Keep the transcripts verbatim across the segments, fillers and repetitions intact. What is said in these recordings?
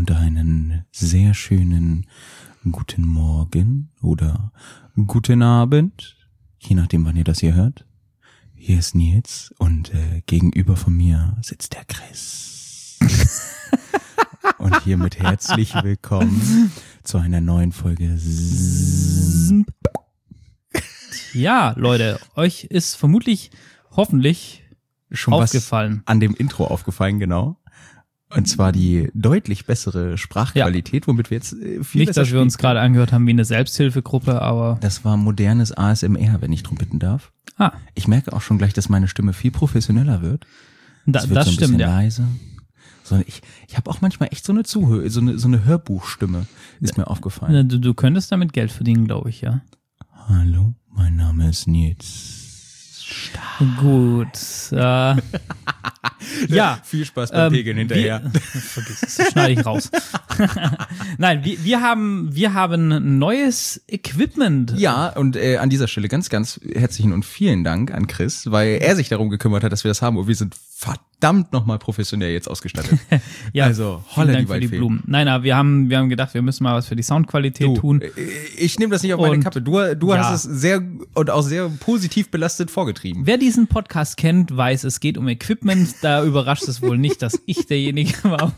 und einen sehr schönen guten Morgen oder guten Abend, je nachdem, wann ihr das hier hört. Hier ist Nils und äh, gegenüber von mir sitzt der Chris. Und hiermit herzlich willkommen zu einer neuen Folge. Ja, Leute, euch ist vermutlich, hoffentlich schon aufgefallen. Was an dem Intro aufgefallen, genau. Und zwar die deutlich bessere Sprachqualität, ja. Womit wir jetzt äh, viel Nicht, dass wir uns gerade angehört haben wie eine Selbsthilfegruppe, aber... Das war modernes A S M R, wenn ich drum bitten darf. Ah. Ich merke auch schon gleich, dass meine Stimme viel professioneller wird. Da, es wird das so ein stimmt, bisschen ja. leise. So, ich ich habe auch manchmal echt so eine Zuhör, so eine, so eine Hörbuchstimme, ist mir aufgefallen. Du, du könntest damit Geld verdienen, glaube ich, ja. Hallo, mein Name ist Nils. Stark. Gut. Äh, ja. Viel Spaß beim ähm, Pegeln hinterher. Wir, vergiss es, das schneide ich raus. Nein, wir, wir haben wir haben neues Equipment. Ja, und äh, an dieser Stelle ganz, ganz herzlichen und vielen Dank an Chris, weil er sich darum gekümmert hat, dass wir das haben und wir sind verdammt nochmal professionell jetzt ausgestattet. Ja, also, holla die für die Waldfee. Blumen. Nein, aber wir haben wir haben gedacht, wir müssen mal was für die Soundqualität Du, tun. Ich nehme das nicht auf meine Und, Kappe. Du, du ja. hast es sehr und auch sehr positiv belastet vorgetrieben. Wer diesen Podcast kennt, weiß, es geht um Equipment. Da überrascht es wohl nicht, dass ich derjenige war.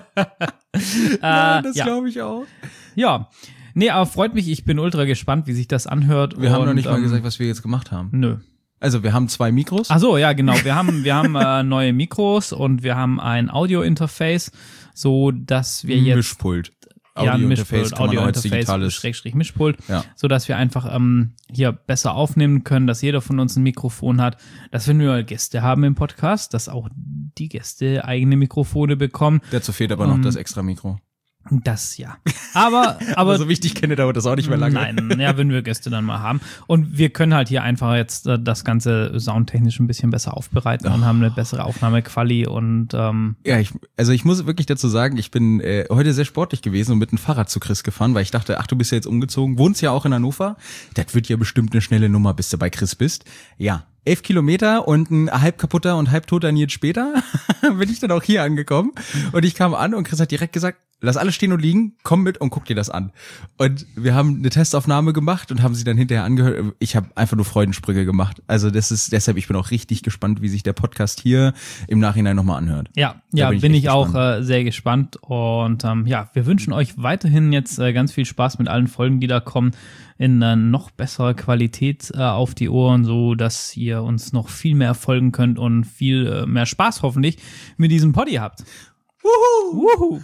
Ja, äh, das ja. glaube ich auch. Ja. Nee, aber freut mich. Ich bin ultra gespannt, wie sich das anhört. Wir haben und, noch nicht mal ähm, gesagt, was wir jetzt gemacht haben. Nö. Also wir haben zwei Mikros. Ach so, ja, genau. Wir haben, wir haben äh, neue Mikros und wir haben ein Audio-Interface, so dass wir jetzt Mischpult. ja, ein Audio-Interface Mischpult, kann man auch als Audio-Interface, digitales. Schrägstrich Mischpult, Ja. so dass wir einfach ähm, hier besser aufnehmen können, dass jeder von uns ein Mikrofon hat, dass wenn wir Gäste haben im Podcast, dass auch die Gäste eigene Mikrofone bekommen. Dazu fehlt aber noch Um, das extra Mikro. Das ja. Aber, aber, Aber so wichtig kenne, dauert das auch nicht mehr lange. Nein, ja, wenn wir Gäste dann mal haben. Und wir können halt hier einfach jetzt äh, das Ganze soundtechnisch ein bisschen besser aufbereiten Oh. und haben eine bessere Aufnahmequali und ähm, Ja, ich, also ich muss wirklich dazu sagen, ich bin äh, heute sehr sportlich gewesen und mit dem Fahrrad zu Chris gefahren, weil ich dachte, ach, du bist ja jetzt umgezogen, wohnst ja auch in Hannover. Das wird ja bestimmt eine schnelle Nummer, bis du bei Chris bist. Ja, elf Kilometer und ein halb kaputter und halb toter Nils später bin ich dann auch hier angekommen. Und ich kam an und Chris hat direkt gesagt, lass alles stehen und liegen, komm mit und guck dir das an. Und wir haben eine Testaufnahme gemacht und haben sie dann hinterher angehört. Ich habe einfach nur Freudensprünge gemacht. Also das ist deshalb, ich bin auch richtig gespannt, wie sich der Podcast hier im Nachhinein nochmal anhört. ja, Da ja, bin bin ich ich, echt auch gespannt. äh, sehr gespannt. Und ähm, ja, wir wünschen euch weiterhin jetzt äh, ganz viel Spaß mit allen Folgen, die da kommen, in äh, noch besserer Qualität äh, auf die Ohren, so dass ihr uns noch viel mehr folgen könnt und viel äh, mehr Spaß hoffentlich mit diesem Poddy habt. Wuhu! Wuhu.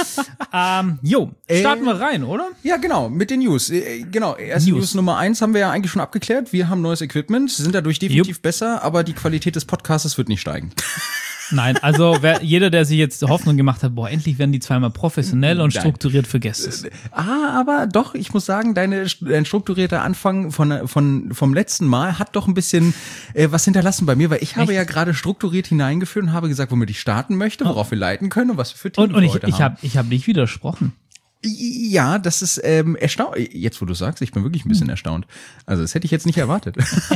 ähm, jo, starten Äh, wir rein, oder? Ja, genau, mit den News. Äh, Genau, erste News. News. Nummer eins haben wir ja eigentlich schon abgeklärt. Wir haben neues Equipment, sind dadurch definitiv Jupp. besser, aber die Qualität des Podcasts wird nicht steigen. Nein, also wer, jeder, der sich jetzt Hoffnung gemacht hat, boah, endlich werden die zweimal professionell und Nein. strukturiert, vergesst es. Ah, aber doch, ich muss sagen, deine, dein strukturierter Anfang von, von, vom letzten Mal hat doch ein bisschen äh, was hinterlassen bei mir, weil ich habe Echt? ja gerade strukturiert hineingeführt und habe gesagt, womit ich starten möchte, worauf wir leiten können und was wir für Themen Und, und für ich, heute ich haben. habe ich hab nicht widersprochen. Ja, das ist ähm, erstaunlich. Jetzt, wo du sagst, ich bin wirklich ein bisschen erstaunt. Also, das hätte ich jetzt nicht erwartet.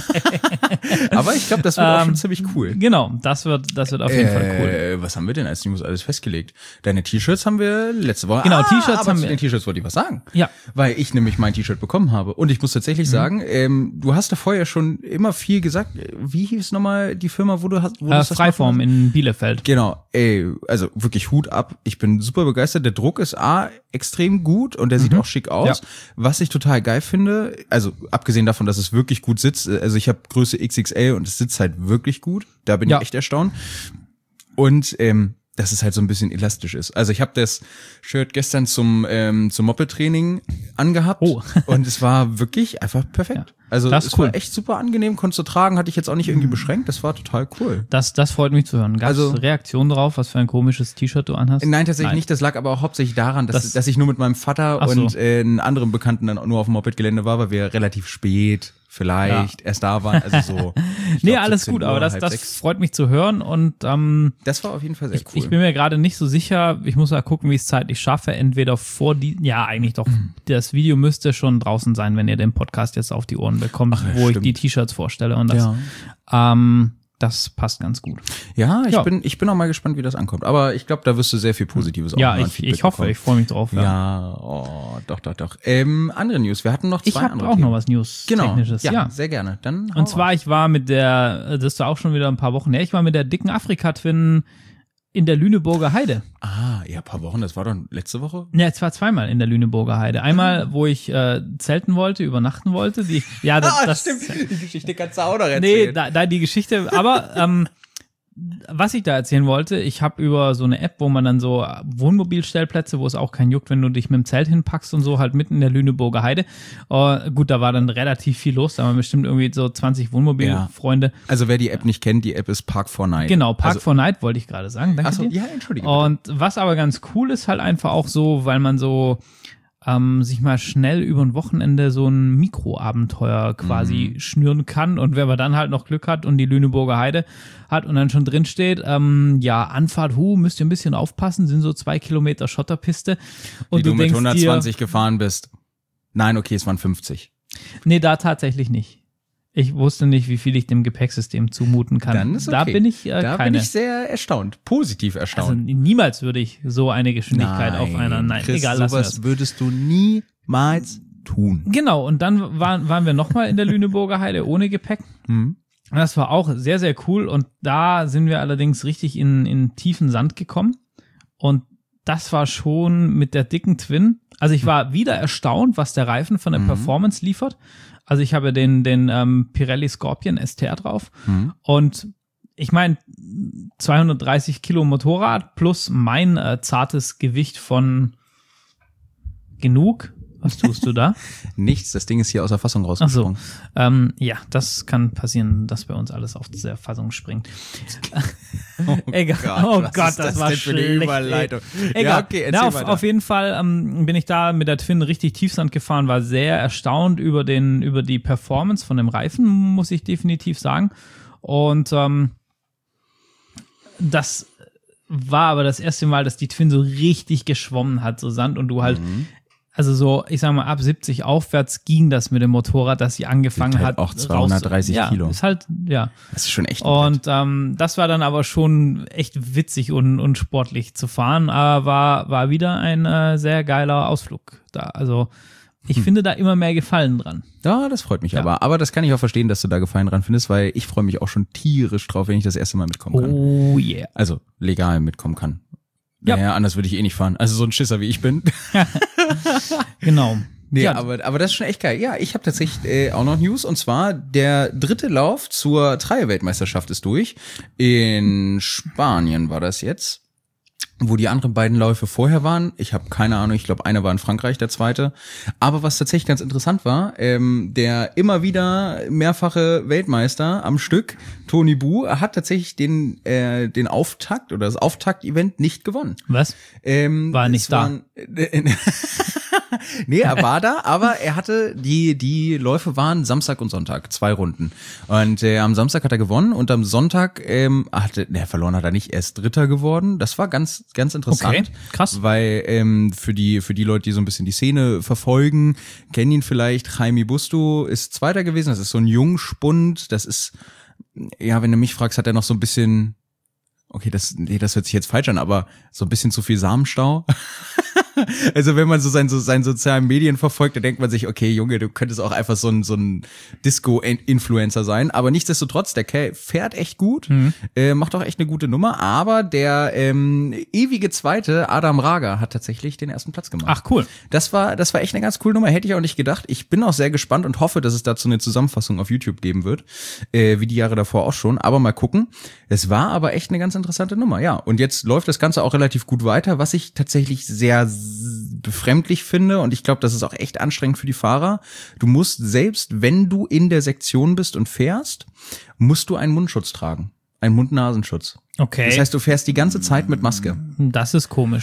Aber ich glaube, das wird auch Ähm, schon ziemlich cool. Genau, das wird, das wird auf jeden Fall cool. Äh, was haben wir denn als News alles festgelegt? Deine T-Shirts haben wir letzte Woche. Genau, ah, T-Shirts aber haben zu wir- den T-Shirts wollte ich was sagen. Ja. Weil ich nämlich mein T-Shirt bekommen habe. Und ich muss tatsächlich Mhm. sagen, ähm, du hast da vorher schon immer viel gesagt. Wie hieß nochmal die Firma, wo du hast? Wo Äh, du das Freiform machen in Bielefeld. Genau, ey, also wirklich Hut ab. Ich bin super begeistert. Der Druck ist A, extrem gut und der sieht auch schick aus. Ja. Was ich total geil finde, also abgesehen davon, dass es wirklich gut sitzt, also ich habe Größe X X L und es sitzt halt wirklich gut. Da bin Ja. ich echt erstaunt. Und ähm, dass es halt so ein bisschen elastisch ist. Also ich habe das Shirt gestern zum ähm, zum Moped-Training angehabt Oh. und es war wirklich einfach perfekt. Ja. Also Das es ist cool. war echt super angenehm, konntest du tragen, hatte ich jetzt auch nicht irgendwie beschränkt. Das war total cool. Das, das freut mich zu hören. Gab es Also- Reaktionen drauf, was für ein komisches T-Shirt du anhast? Nein, tatsächlich nicht. Das lag aber auch hauptsächlich daran, dass, Das- dass ich nur mit meinem Vater Ach so. und äh, einem anderen Bekannten dann nur auf dem Moped-Gelände war, weil wir relativ spät vielleicht erst da waren. Also so. ich Nee, glaub, alles siebzehn gut, Uhr, aber das, halb das sechs. freut mich zu hören und ähm, Das war auf jeden Fall sehr ich, cool. ich bin mir gerade nicht so sicher. Ich muss mal gucken, wie ich es zeitlich schaffe. Entweder vor die, ja, eigentlich doch. Das Video müsste schon draußen sein, wenn ihr den Podcast jetzt auf die Ohren bekommt, Ach ja, wo stimmt. ich die T-Shirts vorstelle und das. Ja. Ähm, Das passt ganz gut. Ja, ich Ja. bin ich bin auch mal gespannt, wie das ankommt. Aber ich glaube, da wirst du sehr viel Positives auch Ja, noch an ich, Feedback ich hoffe, bekommen. ich freue mich drauf. Ja, Ja. oh, doch, doch, doch. Ähm, andere News. Wir hatten noch zwei Ich habe andere auch Themen. noch was News-Technisches. Genau, ja, Ja. sehr gerne. Dann hau Und zwar, raus. ich war mit der, das ist auch schon wieder ein paar Wochen her, ich war mit der dicken Afrika-Twin in der Lüneburger Heide. Ah, ja, ein paar Wochen. Das war doch letzte Woche. Ja, es war zweimal in der Lüneburger Heide. Einmal, wo ich äh, zelten wollte, übernachten wollte. Die, ja, das, das Die Geschichte kannst du auch noch Nee, da, da die Geschichte, aber ähm, was ich da erzählen wollte, ich habe über so eine App, wo man dann so Wohnmobilstellplätze, wo es auch keinen juckt, wenn du dich mit dem Zelt hinpackst und so, halt mitten in der Lüneburger Heide. Uh, gut, da war dann relativ viel los, da waren bestimmt irgendwie so zwanzig Wohnmobilfreunde. Also wer die App nicht kennt, die App ist Park for Night. Genau, Park also, for Night wollte ich gerade sagen. Danke Achso, dir. ja, entschuldige. Und was aber ganz cool ist halt einfach auch so, weil man so ähm, sich mal schnell über ein Wochenende so ein Mikroabenteuer quasi Mhm. schnüren kann. Und wenn man dann halt noch Glück hat und die Lüneburger Heide hat und dann schon drin steht, ähm, ja, Anfahrt, hu, müsst ihr ein bisschen aufpassen, sind so zwei Kilometer Schotterpiste. Und Wie du, du, mit denkst hundertzwanzig gefahren bist. Nein, okay, es waren fünfzig. dir, nee, da tatsächlich nicht. Ich wusste nicht, wie viel ich dem Gepäcksystem zumuten kann. Dann ist okay. Da bin ich äh, Da keine. bin ich sehr erstaunt. Positiv Also erstaunt. niemals würde ich so eine Geschwindigkeit auf einer, nein, Chris, egal, lassen wir sowas es. würdest du niemals tun. Genau, und dann waren, waren wir nochmal in der Lüneburger Heide ohne Gepäck. Hm. Das war auch sehr, sehr cool. Und da sind wir allerdings richtig in, in tiefen Sand gekommen. Und das war schon mit der dicken Twin. Also ich war wieder erstaunt, was der Reifen von der Mhm. Performance liefert. Also ich habe den, den ähm, Pirelli Scorpion S T R drauf. Mhm. Und ich meine, zweihundertdreißig Kilo Motorrad plus mein äh, zartes Gewicht von genug. Was tust du da? Nichts, das Ding ist hier aus der Fassung Ach rausgesprungen. so, ähm, ja, das kann passieren, dass bei uns alles auf der Fassung springt. Oh Egal. Gott, oh was Gott, ist das, das war denn für eine schlecht. Überleitung? Ey. Egal. Ja, okay, erzähl Na, auf, weiter. auf jeden Fall ähm, bin ich da mit der Twin richtig Tiefsand gefahren, war sehr erstaunt über den über die Performance von dem Reifen, muss ich definitiv sagen. Und ähm, das war aber das erste Mal, dass die Twin so richtig geschwommen hat, so Sand, und du halt Mhm. also so, ich sag mal, ab siebzig aufwärts ging das mit dem Motorrad, dass sie angefangen Wiegt hat. halt auch zweihundertdreißig raus, Kilo. Ja, ist halt, ja. Das ist schon echt ein Brett. Und ähm, das war dann aber schon echt witzig und, und sportlich zu fahren, aber war, war wieder ein äh, sehr geiler Ausflug da. Also ich Hm. finde da immer mehr Gefallen dran. Ja, das freut mich Ja. aber. Aber das kann ich auch verstehen, dass du da Gefallen dran findest, weil ich freue mich auch schon tierisch drauf, wenn ich das erste Mal mitkommen kann. Oh yeah. Also legal mitkommen kann. Ja. Naja, anders würde ich eh nicht fahren. Also so ein Schisser wie ich bin. Genau. Nee, ja, aber, aber das ist schon echt geil. Ja, ich habe tatsächlich äh, auch noch News. Und zwar der dritte Lauf zur Dreier-Weltmeisterschaft ist durch. In Spanien war das jetzt. Wo die anderen beiden Läufe vorher waren. Ich habe keine Ahnung, ich glaube, einer war in Frankreich, der zweite. Aber was tatsächlich ganz interessant war, ähm, der immer wieder mehrfache Weltmeister am Stück, Tony Bu, hat tatsächlich den äh, den Auftakt oder das Auftakt-Event nicht gewonnen. was? Ähm, War nicht es waren, äh, nee, er war da, aber er hatte, die die Läufe waren Samstag und Sonntag, zwei Runden. Und äh, am Samstag hat er gewonnen und am Sonntag ähm, hatte, ne, verloren hat er nicht, er ist Dritter geworden. Das war ganz, ganz interessant. Okay, krass. Weil ähm, für die für die Leute, die so ein bisschen die Szene verfolgen, kennen ihn vielleicht, Jaime Busto ist Zweiter gewesen, das ist so ein Jungspund, das ist, ja, wenn du mich fragst, hat er noch so ein bisschen, okay, das, nee, das hört sich jetzt falsch an, aber so ein bisschen zu viel Samenstau. Also wenn man so sein, so seinen sozialen Medien verfolgt, dann denkt man sich, okay, Junge, du könntest auch einfach so ein, so ein Disco-Influencer sein. Aber nichtsdestotrotz, der Kerl fährt echt gut, Mhm. äh, macht auch echt eine gute Nummer. Aber der ähm, ewige Zweite, Adam Raga, hat tatsächlich den ersten Platz gemacht. Ach, cool. Das war, das war echt eine ganz coole Nummer, hätte ich auch nicht gedacht. Ich bin auch sehr gespannt und hoffe, dass es dazu eine Zusammenfassung auf YouTube geben wird, äh, wie die Jahre davor auch schon. Aber mal gucken. Es war aber echt eine ganz interessante Nummer, ja. Und jetzt läuft das Ganze auch relativ gut weiter, was ich tatsächlich sehr befremdlich finde. Und ich glaube, das ist auch echt anstrengend für die Fahrer. Du musst, selbst wenn du in der Sektion bist und fährst, musst du einen Mundschutz tragen. Einen Mund-Nasenschutz. Okay. Das heißt, du fährst die ganze Zeit mit Maske. Das ist komisch.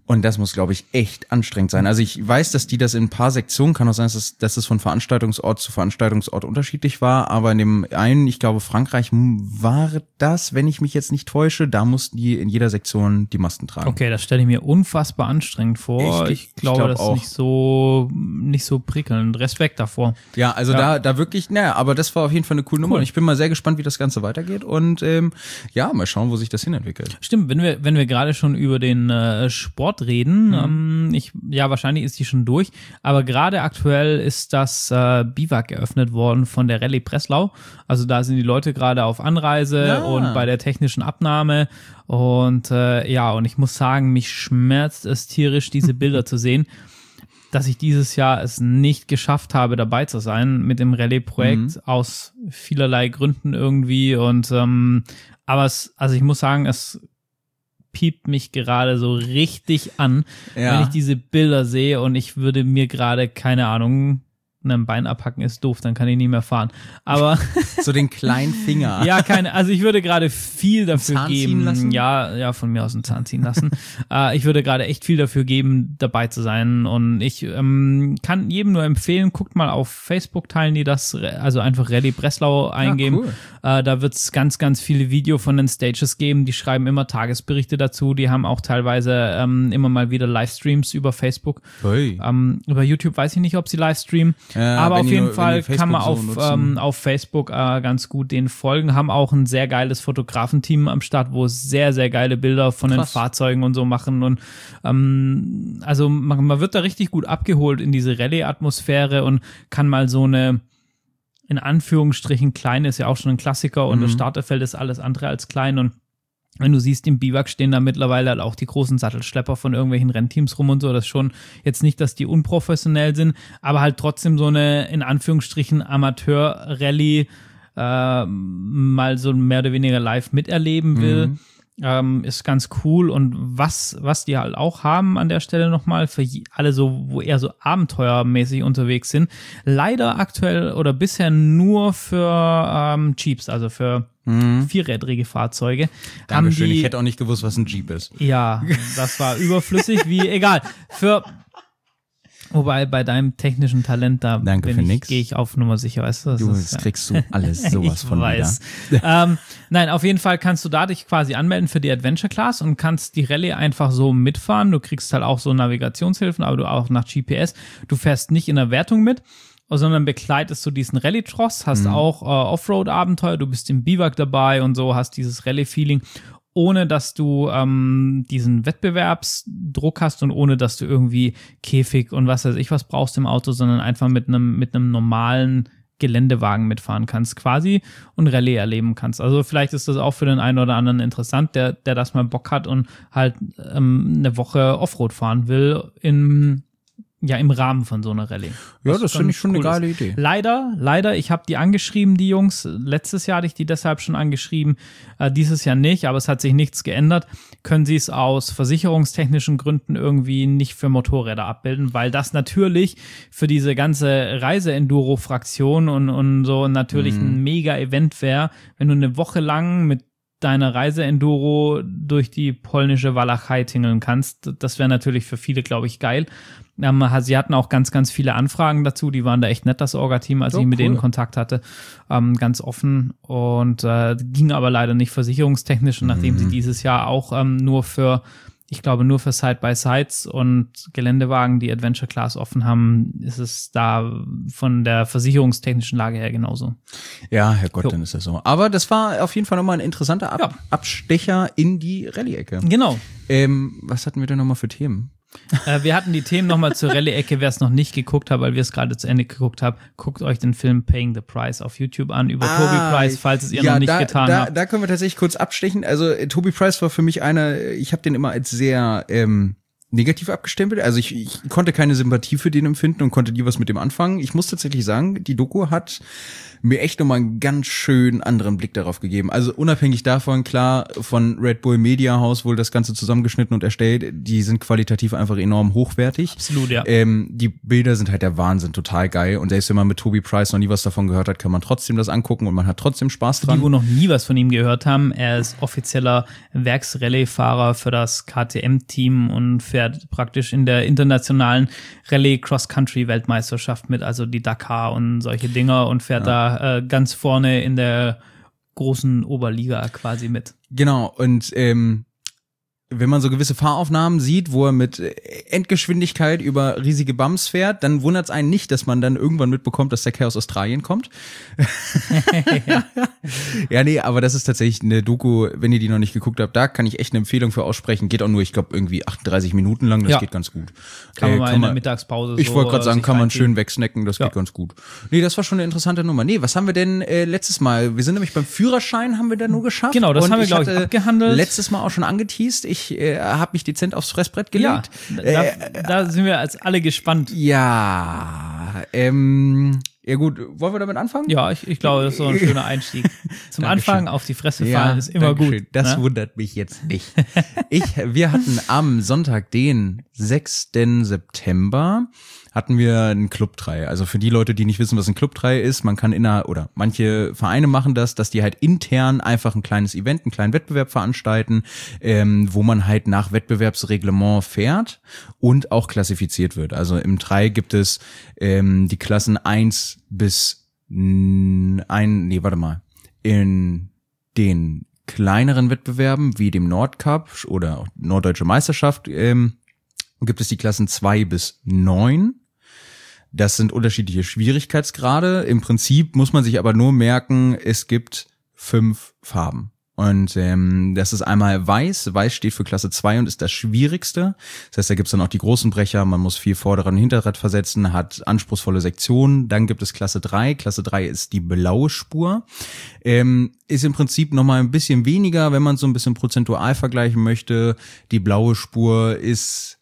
Und das muss, glaube ich, echt anstrengend sein. Also ich weiß, dass die das in ein paar Sektionen, kann auch sein, dass es, dass es von Veranstaltungsort zu Veranstaltungsort unterschiedlich war, aber in dem einen, ich glaube Frankreich war das, wenn ich mich jetzt nicht täusche, da mussten die in jeder Sektion die Masken tragen. Okay, das stelle ich mir unfassbar anstrengend vor. Ich, ich glaube, ich glaub das ist auch nicht so, nicht so prickelnd. Respekt davor. Ja, also ja. da da wirklich, naja, aber das war auf jeden Fall eine coole Nummer. Cool. Und ich bin mal sehr gespannt, wie das Ganze weitergeht und ähm, ja, mal schauen, wo sich das hinentwickelt. Stimmt, wenn wir wenn wir gerade schon über den äh, Sport reden, Mhm. ähm, ich ja wahrscheinlich ist die schon durch, aber gerade aktuell ist das äh, Biwak eröffnet worden von der Rallye Breslau. Also da sind die Leute gerade auf Anreise ja. und bei der technischen Abnahme und äh, ja, und ich muss sagen, mich schmerzt es tierisch, diese Bilder zu sehen, dass ich dieses Jahr es nicht geschafft habe, dabei zu sein mit dem Rallye-Projekt, mhm. aus vielerlei Gründen irgendwie und ähm, aber es, also ich muss sagen, es piept mich gerade so richtig an, ja. wenn ich diese Bilder sehe und ich würde mir gerade, keine Ahnung, ein Bein abhacken ist doof, dann kann ich nie mehr fahren. Aber so den kleinen Finger. Ja, keine, also ich würde gerade viel dafür Zahn geben. ziehen lassen? Ja, ja, von mir aus einen Zahn ziehen lassen. äh, ich würde gerade echt viel dafür geben, dabei zu sein. Und ich ähm, kann jedem nur empfehlen, guckt mal auf Facebook, teilen die das, also einfach Rallye Breslau eingeben. Ja, cool. äh, da wird es ganz, ganz viele Videos von den Stages geben. Die schreiben immer Tagesberichte dazu. Die haben auch teilweise ähm, immer mal wieder Livestreams über Facebook. Hey. Ähm, über YouTube weiß ich nicht, ob sie livestreamen. Ja, aber auf jeden nur, Fall kann man auf, so ähm, auf Facebook äh, ganz gut denen folgen, haben auch ein sehr geiles Fotografenteam am Start, wo sehr, sehr geile Bilder von Krass. den Fahrzeugen und so machen und ähm, also man, man wird da richtig gut abgeholt in diese Rallye-Atmosphäre und kann mal so eine in Anführungsstrichen kleine, ist ja auch schon ein Klassiker und mhm. das Starterfeld ist alles andere als klein und wenn du siehst, im Biwak stehen da mittlerweile halt auch die großen Sattelschlepper von irgendwelchen Rennteams rum und so. Das ist schon jetzt nicht, dass die unprofessionell sind, aber halt trotzdem so eine, in Anführungsstrichen, Amateur-Rallye äh, mal so mehr oder weniger live miterleben will. Mhm. Ähm, ist ganz cool. Und was, was die halt auch haben an der Stelle nochmal, für alle so, wo eher so abenteuermäßig unterwegs sind, leider aktuell oder bisher nur für ähm, Jeeps, also für Mhm. vierrädrige Fahrzeuge. Dankeschön, haben die, ich hätte auch nicht gewusst, was ein Jeep ist. Ja, das war überflüssig, wie, egal. Für, wobei bei deinem technischen Talent, da Danke bin für ich, nix. gehe ich auf Nummer sicher, weißt du? Das du, ist, das kriegst du alles sowas ich von weiß. ähm, nein, auf jeden Fall kannst du da dich quasi anmelden für die Adventure Class und kannst die Rallye einfach so mitfahren. Du kriegst halt auch so Navigationshilfen, aber du auch nach G P S. Du fährst nicht in der Wertung mit, sondern begleitest du diesen Rallye-Tross, hast mhm. auch äh, Offroad-Abenteuer, du bist im Biwak dabei und so, hast dieses Rallye-Feeling, ohne dass du ähm, diesen Wettbewerbsdruck hast und ohne dass du irgendwie Käfig und was weiß ich was brauchst im Auto, sondern einfach mit einem mit einem normalen Geländewagen mitfahren kannst quasi und Rallye erleben kannst. Also vielleicht ist das auch für den einen oder anderen interessant, der der das mal Bock hat und halt ähm, eine Woche Offroad fahren will in Ja, im Rahmen von so einer Rallye. Ja, das finde ich schon cool eine geile ist. Idee. Leider, leider, ich habe die angeschrieben, die Jungs. Letztes Jahr hatte ich die deshalb schon angeschrieben, äh, dieses Jahr nicht, aber es hat sich nichts geändert. Können sie es aus versicherungstechnischen Gründen irgendwie nicht für Motorräder abbilden, weil das natürlich für diese ganze Reise-Enduro-Fraktion und, und so natürlich mhm. ein Mega-Event wäre, wenn du eine Woche lang mit deine Reise-Enduro durch die polnische Walachei tingeln kannst. Das wäre natürlich für viele, glaube ich, geil. Ähm, sie hatten auch ganz, ganz viele Anfragen dazu. Die waren da echt nett, das Orga-Team, als oh, ich mit cool. denen Kontakt hatte. Ähm, ganz offen. Und äh, ging aber leider nicht versicherungstechnisch. Und nachdem mhm. sie dieses Jahr auch ähm, nur für ich glaube, nur für Side-by-Sides und Geländewagen, die Adventure Class offen haben, ist es da von der versicherungstechnischen Lage her genauso. Ja, Herrgott, jo. dann ist das so. Aber das war auf jeden Fall nochmal ein interessanter Ab- ja. Abstecher in die Rallye-Ecke. Genau. Ähm, was hatten wir denn nochmal für Themen? äh, wir hatten die Themen nochmal zur Rallye-Ecke. Wer es noch nicht geguckt hat, weil wir es gerade zu Ende geguckt haben, guckt euch den Film Paying the Price auf YouTube an, über ah, Toby Price, falls es ihr ja, noch nicht da, getan da, habt. Da können wir tatsächlich kurz abstechen. Also äh, Toby Price war für mich einer, ich habe den immer als sehr ähm, negativ abgestempelt. Also ich, ich konnte keine Sympathie für den empfinden und konnte nie was mit dem anfangen. Ich muss tatsächlich sagen, die Doku hat mir echt nochmal einen ganz schön anderen Blick darauf gegeben. Also unabhängig davon, klar, von Red Bull Media House wohl das Ganze zusammengeschnitten und erstellt, die sind qualitativ einfach enorm hochwertig. Absolut, ja. Ähm, die Bilder sind halt der Wahnsinn, total geil. Und selbst wenn man mit Toby Price noch nie was davon gehört hat, kann man trotzdem das angucken und man hat trotzdem Spaß dran. Die, wo noch nie was von ihm gehört haben, er ist offizieller Werks-Rallye-Fahrer für das K T M-Team und fährt fährt praktisch in der internationalen Rallye-Cross-Country-Weltmeisterschaft mit, also die Dakar und solche Dinger und fährt ja. da äh, ganz vorne in der großen Oberliga quasi mit. Genau, und ähm, wenn man so gewisse Fahraufnahmen sieht, wo er mit Endgeschwindigkeit über riesige Bumps fährt, dann wundert es einen nicht, dass man dann irgendwann mitbekommt, dass der Kerl aus Australien kommt. ja. ja, nee, aber das ist tatsächlich eine Doku, wenn ihr die noch nicht geguckt habt, da kann ich echt eine Empfehlung für aussprechen. Geht auch nur, ich glaube, irgendwie achtunddreißig Minuten lang, das ja. geht ganz gut. Kann man äh, mal kann in der Mittagspause Ich so wollte gerade sagen, kann man schön wegsnacken, das ja. geht ganz gut. Nee, das war schon eine interessante Nummer. Nee, was haben wir denn äh, letztes Mal? Wir sind nämlich beim Führerschein, haben wir da nur geschafft. Genau, das und haben wir, glaube ich, abgehandelt. Letztes Mal auch schon angeteased. Ich Ich äh, habe mich dezent aufs Fressbrett gelegt. Ja, da, äh, da sind wir als alle gespannt. Ja, ähm, ja gut, wollen wir damit anfangen? Ja, ich, ich glaube, das ist so ein schöner Einstieg. Zum Anfang auf die Fresse fallen ja, ist immer Dankeschön. gut. Das ne? wundert mich jetzt nicht. ich, wir hatten am Sonntag, den sechsten September, hatten wir einen Club drei. Also für die Leute, die nicht wissen, was ein Club drei ist, man kann inner oder manche Vereine machen das, dass die halt intern einfach ein kleines Event, einen kleinen Wettbewerb veranstalten, ähm, wo man halt nach Wettbewerbsreglement fährt und auch klassifiziert wird. Also im drei gibt es ähm, die Klassen eins bis ein, nee, warte mal, in den kleineren Wettbewerben wie dem Nordcup oder auch Norddeutsche Meisterschaft ähm, gibt es die Klassen zwei bis neun. Das sind unterschiedliche Schwierigkeitsgrade. Im Prinzip muss man sich aber nur merken, es gibt fünf Farben. Und ähm, das ist einmal weiß. Weiß steht für Klasse zwei und ist das Schwierigste. Das heißt, da gibt's dann auch die großen Brecher. Man muss viel Vorderrad und Hinterrad versetzen, hat anspruchsvolle Sektionen. Dann gibt es Klasse drei. Klasse drei ist die blaue Spur. Ähm, ist im Prinzip nochmal ein bisschen weniger, wenn man so ein bisschen prozentual vergleichen möchte. Die blaue Spur ist,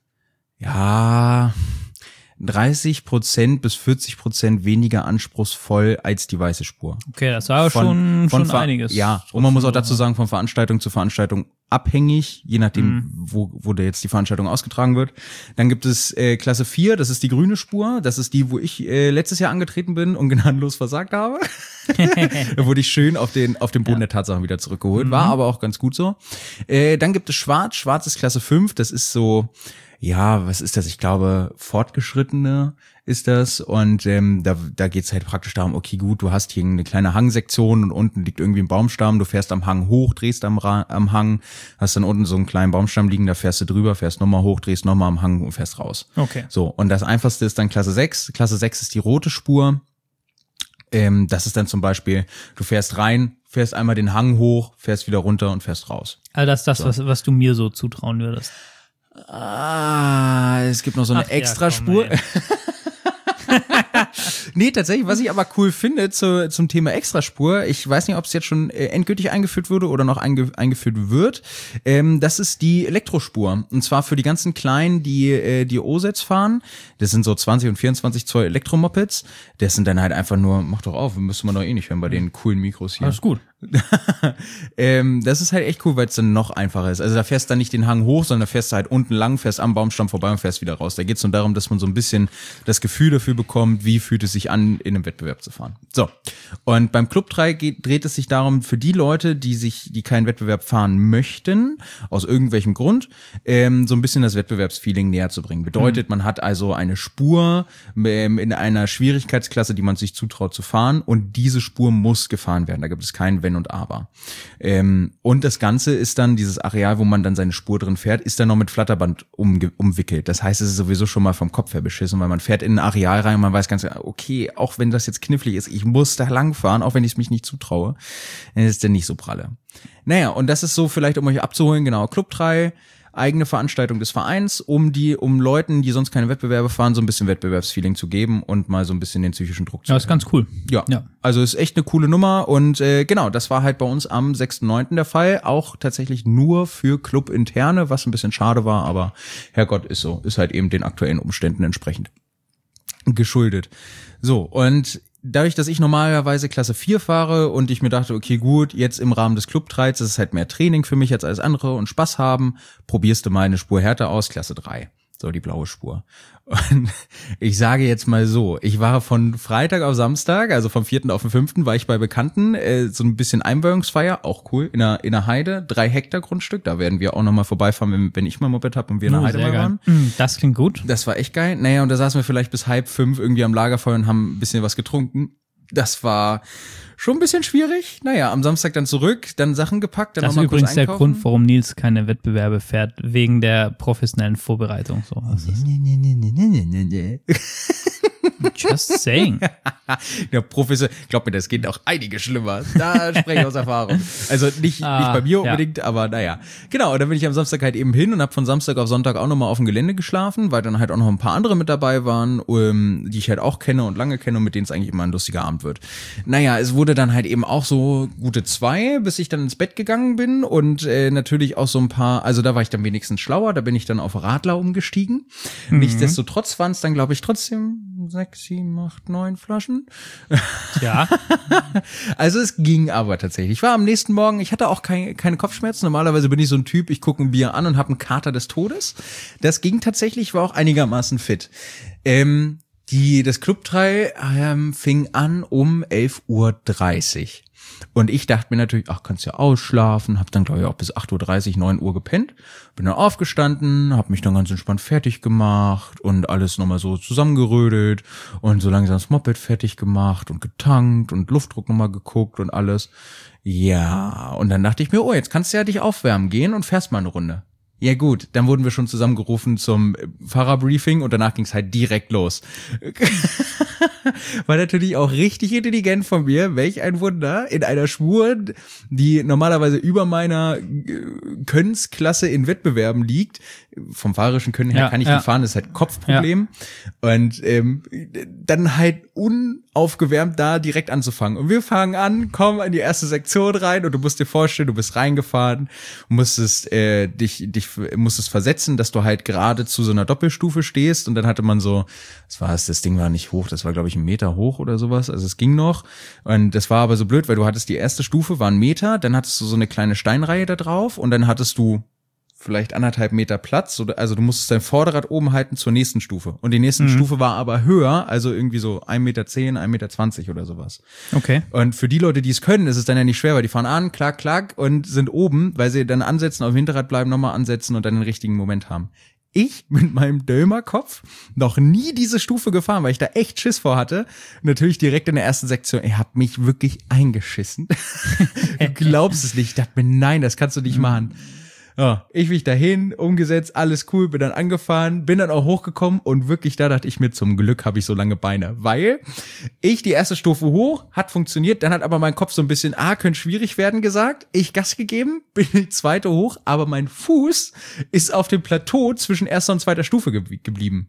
ja, dreißig Prozent bis vierzig Prozent weniger anspruchsvoll als die weiße Spur. Okay, das war von, schon, von schon Ver- einiges. Ja, und man muss auch dazu sagen, von Veranstaltung zu Veranstaltung abhängig, je nachdem, mhm. wo, wo da jetzt die Veranstaltung ausgetragen wird. Dann gibt es äh, Klasse vier, das ist die grüne Spur. Das ist die, wo ich äh, letztes Jahr angetreten bin und gnadenlos versagt habe. Da wurde ich schön auf den, auf den Boden ja. der Tatsachen wieder zurückgeholt. Mhm. War aber auch ganz gut so. Äh, dann gibt es Schwarz. Schwarz ist Klasse fünf. Das ist so, ja, was ist das? Ich glaube, Fortgeschrittene ist das. Und ähm, da, da geht's halt praktisch darum, okay, gut, du hast hier eine kleine Hangsektion und unten liegt irgendwie ein Baumstamm. Du fährst am Hang hoch, drehst am, Ra- am Hang, hast dann unten so einen kleinen Baumstamm liegen, da fährst du drüber, fährst nochmal hoch, drehst nochmal am Hang und fährst raus. Okay. So, und das Einfachste ist dann Klasse sechs. Klasse sechs ist die rote Spur. Ähm, das ist dann zum Beispiel, du fährst rein, fährst einmal den Hang hoch, fährst wieder runter und fährst raus. Also das ist das, so. was, was du mir so zutrauen würdest. Ah, es gibt noch so eine Ach, Extraspur. Ja, Nee, tatsächlich, was ich aber cool finde zu, zum Thema Extraspur, ich weiß nicht, ob es jetzt schon äh, endgültig eingeführt wurde oder noch einge, eingeführt wird, ähm, das ist die Elektrospur. Und zwar für die ganzen Kleinen, die äh, die O S E Ts fahren. Das sind so zwanzig und vierundzwanzig Zoll Elektromopeds. Das sind dann halt einfach nur, mach doch auf, müsste man doch eh nicht hören bei den coolen Mikros hier. Alles gut. ähm, das ist halt echt cool, weil es dann noch einfacher ist. Also da fährst du dann nicht den Hang hoch, sondern da fährst du halt unten lang, fährst am Baumstamm vorbei und fährst wieder raus. Da geht es nur darum, dass man so ein bisschen das Gefühl dafür bekommt, wie fühlt es sich an, in einem Wettbewerb zu fahren. So, und beim Club drei geht, dreht es sich darum, für die Leute, die sich, die keinen Wettbewerb fahren möchten, aus irgendwelchem Grund, ähm, so ein bisschen das Wettbewerbsfeeling näher zu bringen. Bedeutet, mhm. man hat also eine Spur ähm, in einer Schwierigkeitsklasse, die man sich zutraut zu fahren, und diese Spur muss gefahren werden. Da gibt es kein Wenn und Aber. Ähm, und das Ganze ist dann, dieses Areal, wo man dann seine Spur drin fährt, ist dann noch mit Flatterband umge- umwickelt. Das heißt, es ist sowieso schon mal vom Kopf her beschissen, weil man fährt in ein Areal rein und man weiß ganz genau, okay, auch wenn das jetzt knifflig ist, ich muss da langfahren, auch wenn ich es mich nicht zutraue, dann ist es dann nicht so pralle. Naja, und das ist so vielleicht, um euch abzuholen, genau, Club drei, eigene Veranstaltung des Vereins, um die, um Leuten, die sonst keine Wettbewerbe fahren, so ein bisschen Wettbewerbsfeeling zu geben und mal so ein bisschen den psychischen Druck zu Ja, ist ganz cool. Ja, ja. Also ist echt eine coole Nummer und äh, genau, das war halt bei uns am sechsten neunten der Fall, auch tatsächlich nur für Club-Interne, was ein bisschen schade war, aber Herrgott, ist so, ist halt eben den aktuellen Umständen entsprechend geschuldet. So, und dadurch, dass ich normalerweise Klasse vier fahre und ich mir dachte, okay, gut, jetzt im Rahmen des Club drei, das ist halt mehr Training für mich als alles andere und Spaß haben, probierst du mal eine Spur härter aus, Klasse drei. So, die blaue Spur. Und ich sage jetzt mal so, ich war von Freitag auf Samstag, also vom vierten auf den fünften, war ich bei Bekannten, äh, so ein bisschen Einweihungsfeier, auch cool, in der, in der Heide, drei Hektar Grundstück, da werden wir auch nochmal vorbeifahren, wenn, wenn ich mal Moped habe und wir in der Oh, Heide sehr mal geil. waren. Das klingt gut. Das war echt geil. Naja, und da saßen wir vielleicht bis halb fünf irgendwie am Lagerfeuer und haben ein bisschen was getrunken. Das war schon ein bisschen schwierig. Naja, am Samstag dann zurück, dann Sachen gepackt, dann Das ist nochmal kurz übrigens der einkaufen. Grund, warum Nils keine Wettbewerbe fährt, wegen der professionellen Vorbereitung. So. Das ist Nee, nee, nee, nee, nee, nee, nee. just saying. Der Professor, glaub mir, das geht auch einige schlimmer. Da spreche ich aus Erfahrung. Also nicht, Ah, nicht bei mir ja. unbedingt, aber naja. Genau, und dann bin ich am Samstag halt eben hin und habe von Samstag auf Sonntag auch nochmal auf dem Gelände geschlafen, weil dann halt auch noch ein paar andere mit dabei waren, um, die ich halt auch kenne und lange kenne und mit denen es eigentlich immer ein lustiger Abend wird. Naja, es wurde dann halt eben auch so gute zwei, bis ich dann ins Bett gegangen bin und äh, natürlich auch so ein paar, also da war ich dann wenigstens schlauer, da bin ich dann auf Radler umgestiegen. Mhm. Nichtsdestotrotz waren es dann, glaube ich, trotzdem sechs, sieben, acht, neun Flaschen. Ja. Also es ging aber tatsächlich. Ich war am nächsten Morgen, ich hatte auch kein, keine Kopfschmerzen. Normalerweise bin ich so ein Typ, ich gucke ein Bier an und habe einen Kater des Todes. Das ging tatsächlich, war auch einigermaßen fit. Ähm, die, das Club drei ähm, fing an um elf Uhr dreißig. Und ich dachte mir natürlich, ach, kannst ja ausschlafen, hab dann, glaube ich, auch bis acht Uhr dreißig, neun Uhr gepennt, bin dann aufgestanden, hab mich dann ganz entspannt fertig gemacht und alles nochmal so zusammengerödelt und so langsam das Moped fertig gemacht und getankt und Luftdruck nochmal geguckt und alles. Ja, und dann dachte ich mir, oh, jetzt kannst du ja dich aufwärmen gehen und fährst mal eine Runde. Ja gut, dann wurden wir schon zusammengerufen zum Fahrerbriefing und danach ging's halt direkt los. War natürlich auch richtig intelligent von mir, welch ein Wunder, in einer Spur, die normalerweise über meiner Könnensklasse in Wettbewerben liegt. Vom fahrerischen Können her Ja, kann ich ja. nicht fahren, das ist halt Kopfproblem. Ja. Und ähm, dann halt unaufgewärmt da direkt anzufangen. Und wir fangen an, kommen in die erste Sektion rein und du musst dir vorstellen, du bist reingefahren, musstest äh, dich, dich musstest versetzen, dass du halt gerade zu so einer Doppelstufe stehst und dann hatte man so, was war es, das Ding war nicht hoch, das war glaube ich ein Meter hoch oder sowas, also es ging noch und das war aber so blöd, weil du hattest die erste Stufe, war ein Meter, dann hattest du so eine kleine Steinreihe da drauf und dann hattest du vielleicht anderthalb Meter Platz, oder, also du musstest dein Vorderrad oben halten zur nächsten Stufe. Und die nächste mhm. Stufe war aber höher, also irgendwie so ein Meter zehn, ein Meter zwanzig oder sowas. Okay. Und für die Leute, die es können, ist es dann ja nicht schwer, weil die fahren an, klack, klack und sind oben, weil sie dann ansetzen, auf dem Hinterrad bleiben, nochmal ansetzen und dann den richtigen Moment haben. Ich mit meinem Dömerkopf noch nie diese Stufe gefahren, weil ich da echt Schiss vor hatte. Natürlich direkt in der ersten Sektion, ich hab mich wirklich eingeschissen. Du glaubst es nicht. Ich dachte mir, nein, das kannst du nicht machen. Ja, ich mich dahin, umgesetzt, alles cool, bin dann angefahren, bin dann auch hochgekommen und wirklich da dachte ich mir, zum Glück habe ich so lange Beine, weil ich die erste Stufe hoch, hat funktioniert, dann hat aber mein Kopf so ein bisschen, ah, könnte schwierig werden gesagt, ich Gas gegeben, bin die zweite hoch, aber mein Fuß ist auf dem Plateau zwischen erster und zweiter Stufe ge- geblieben.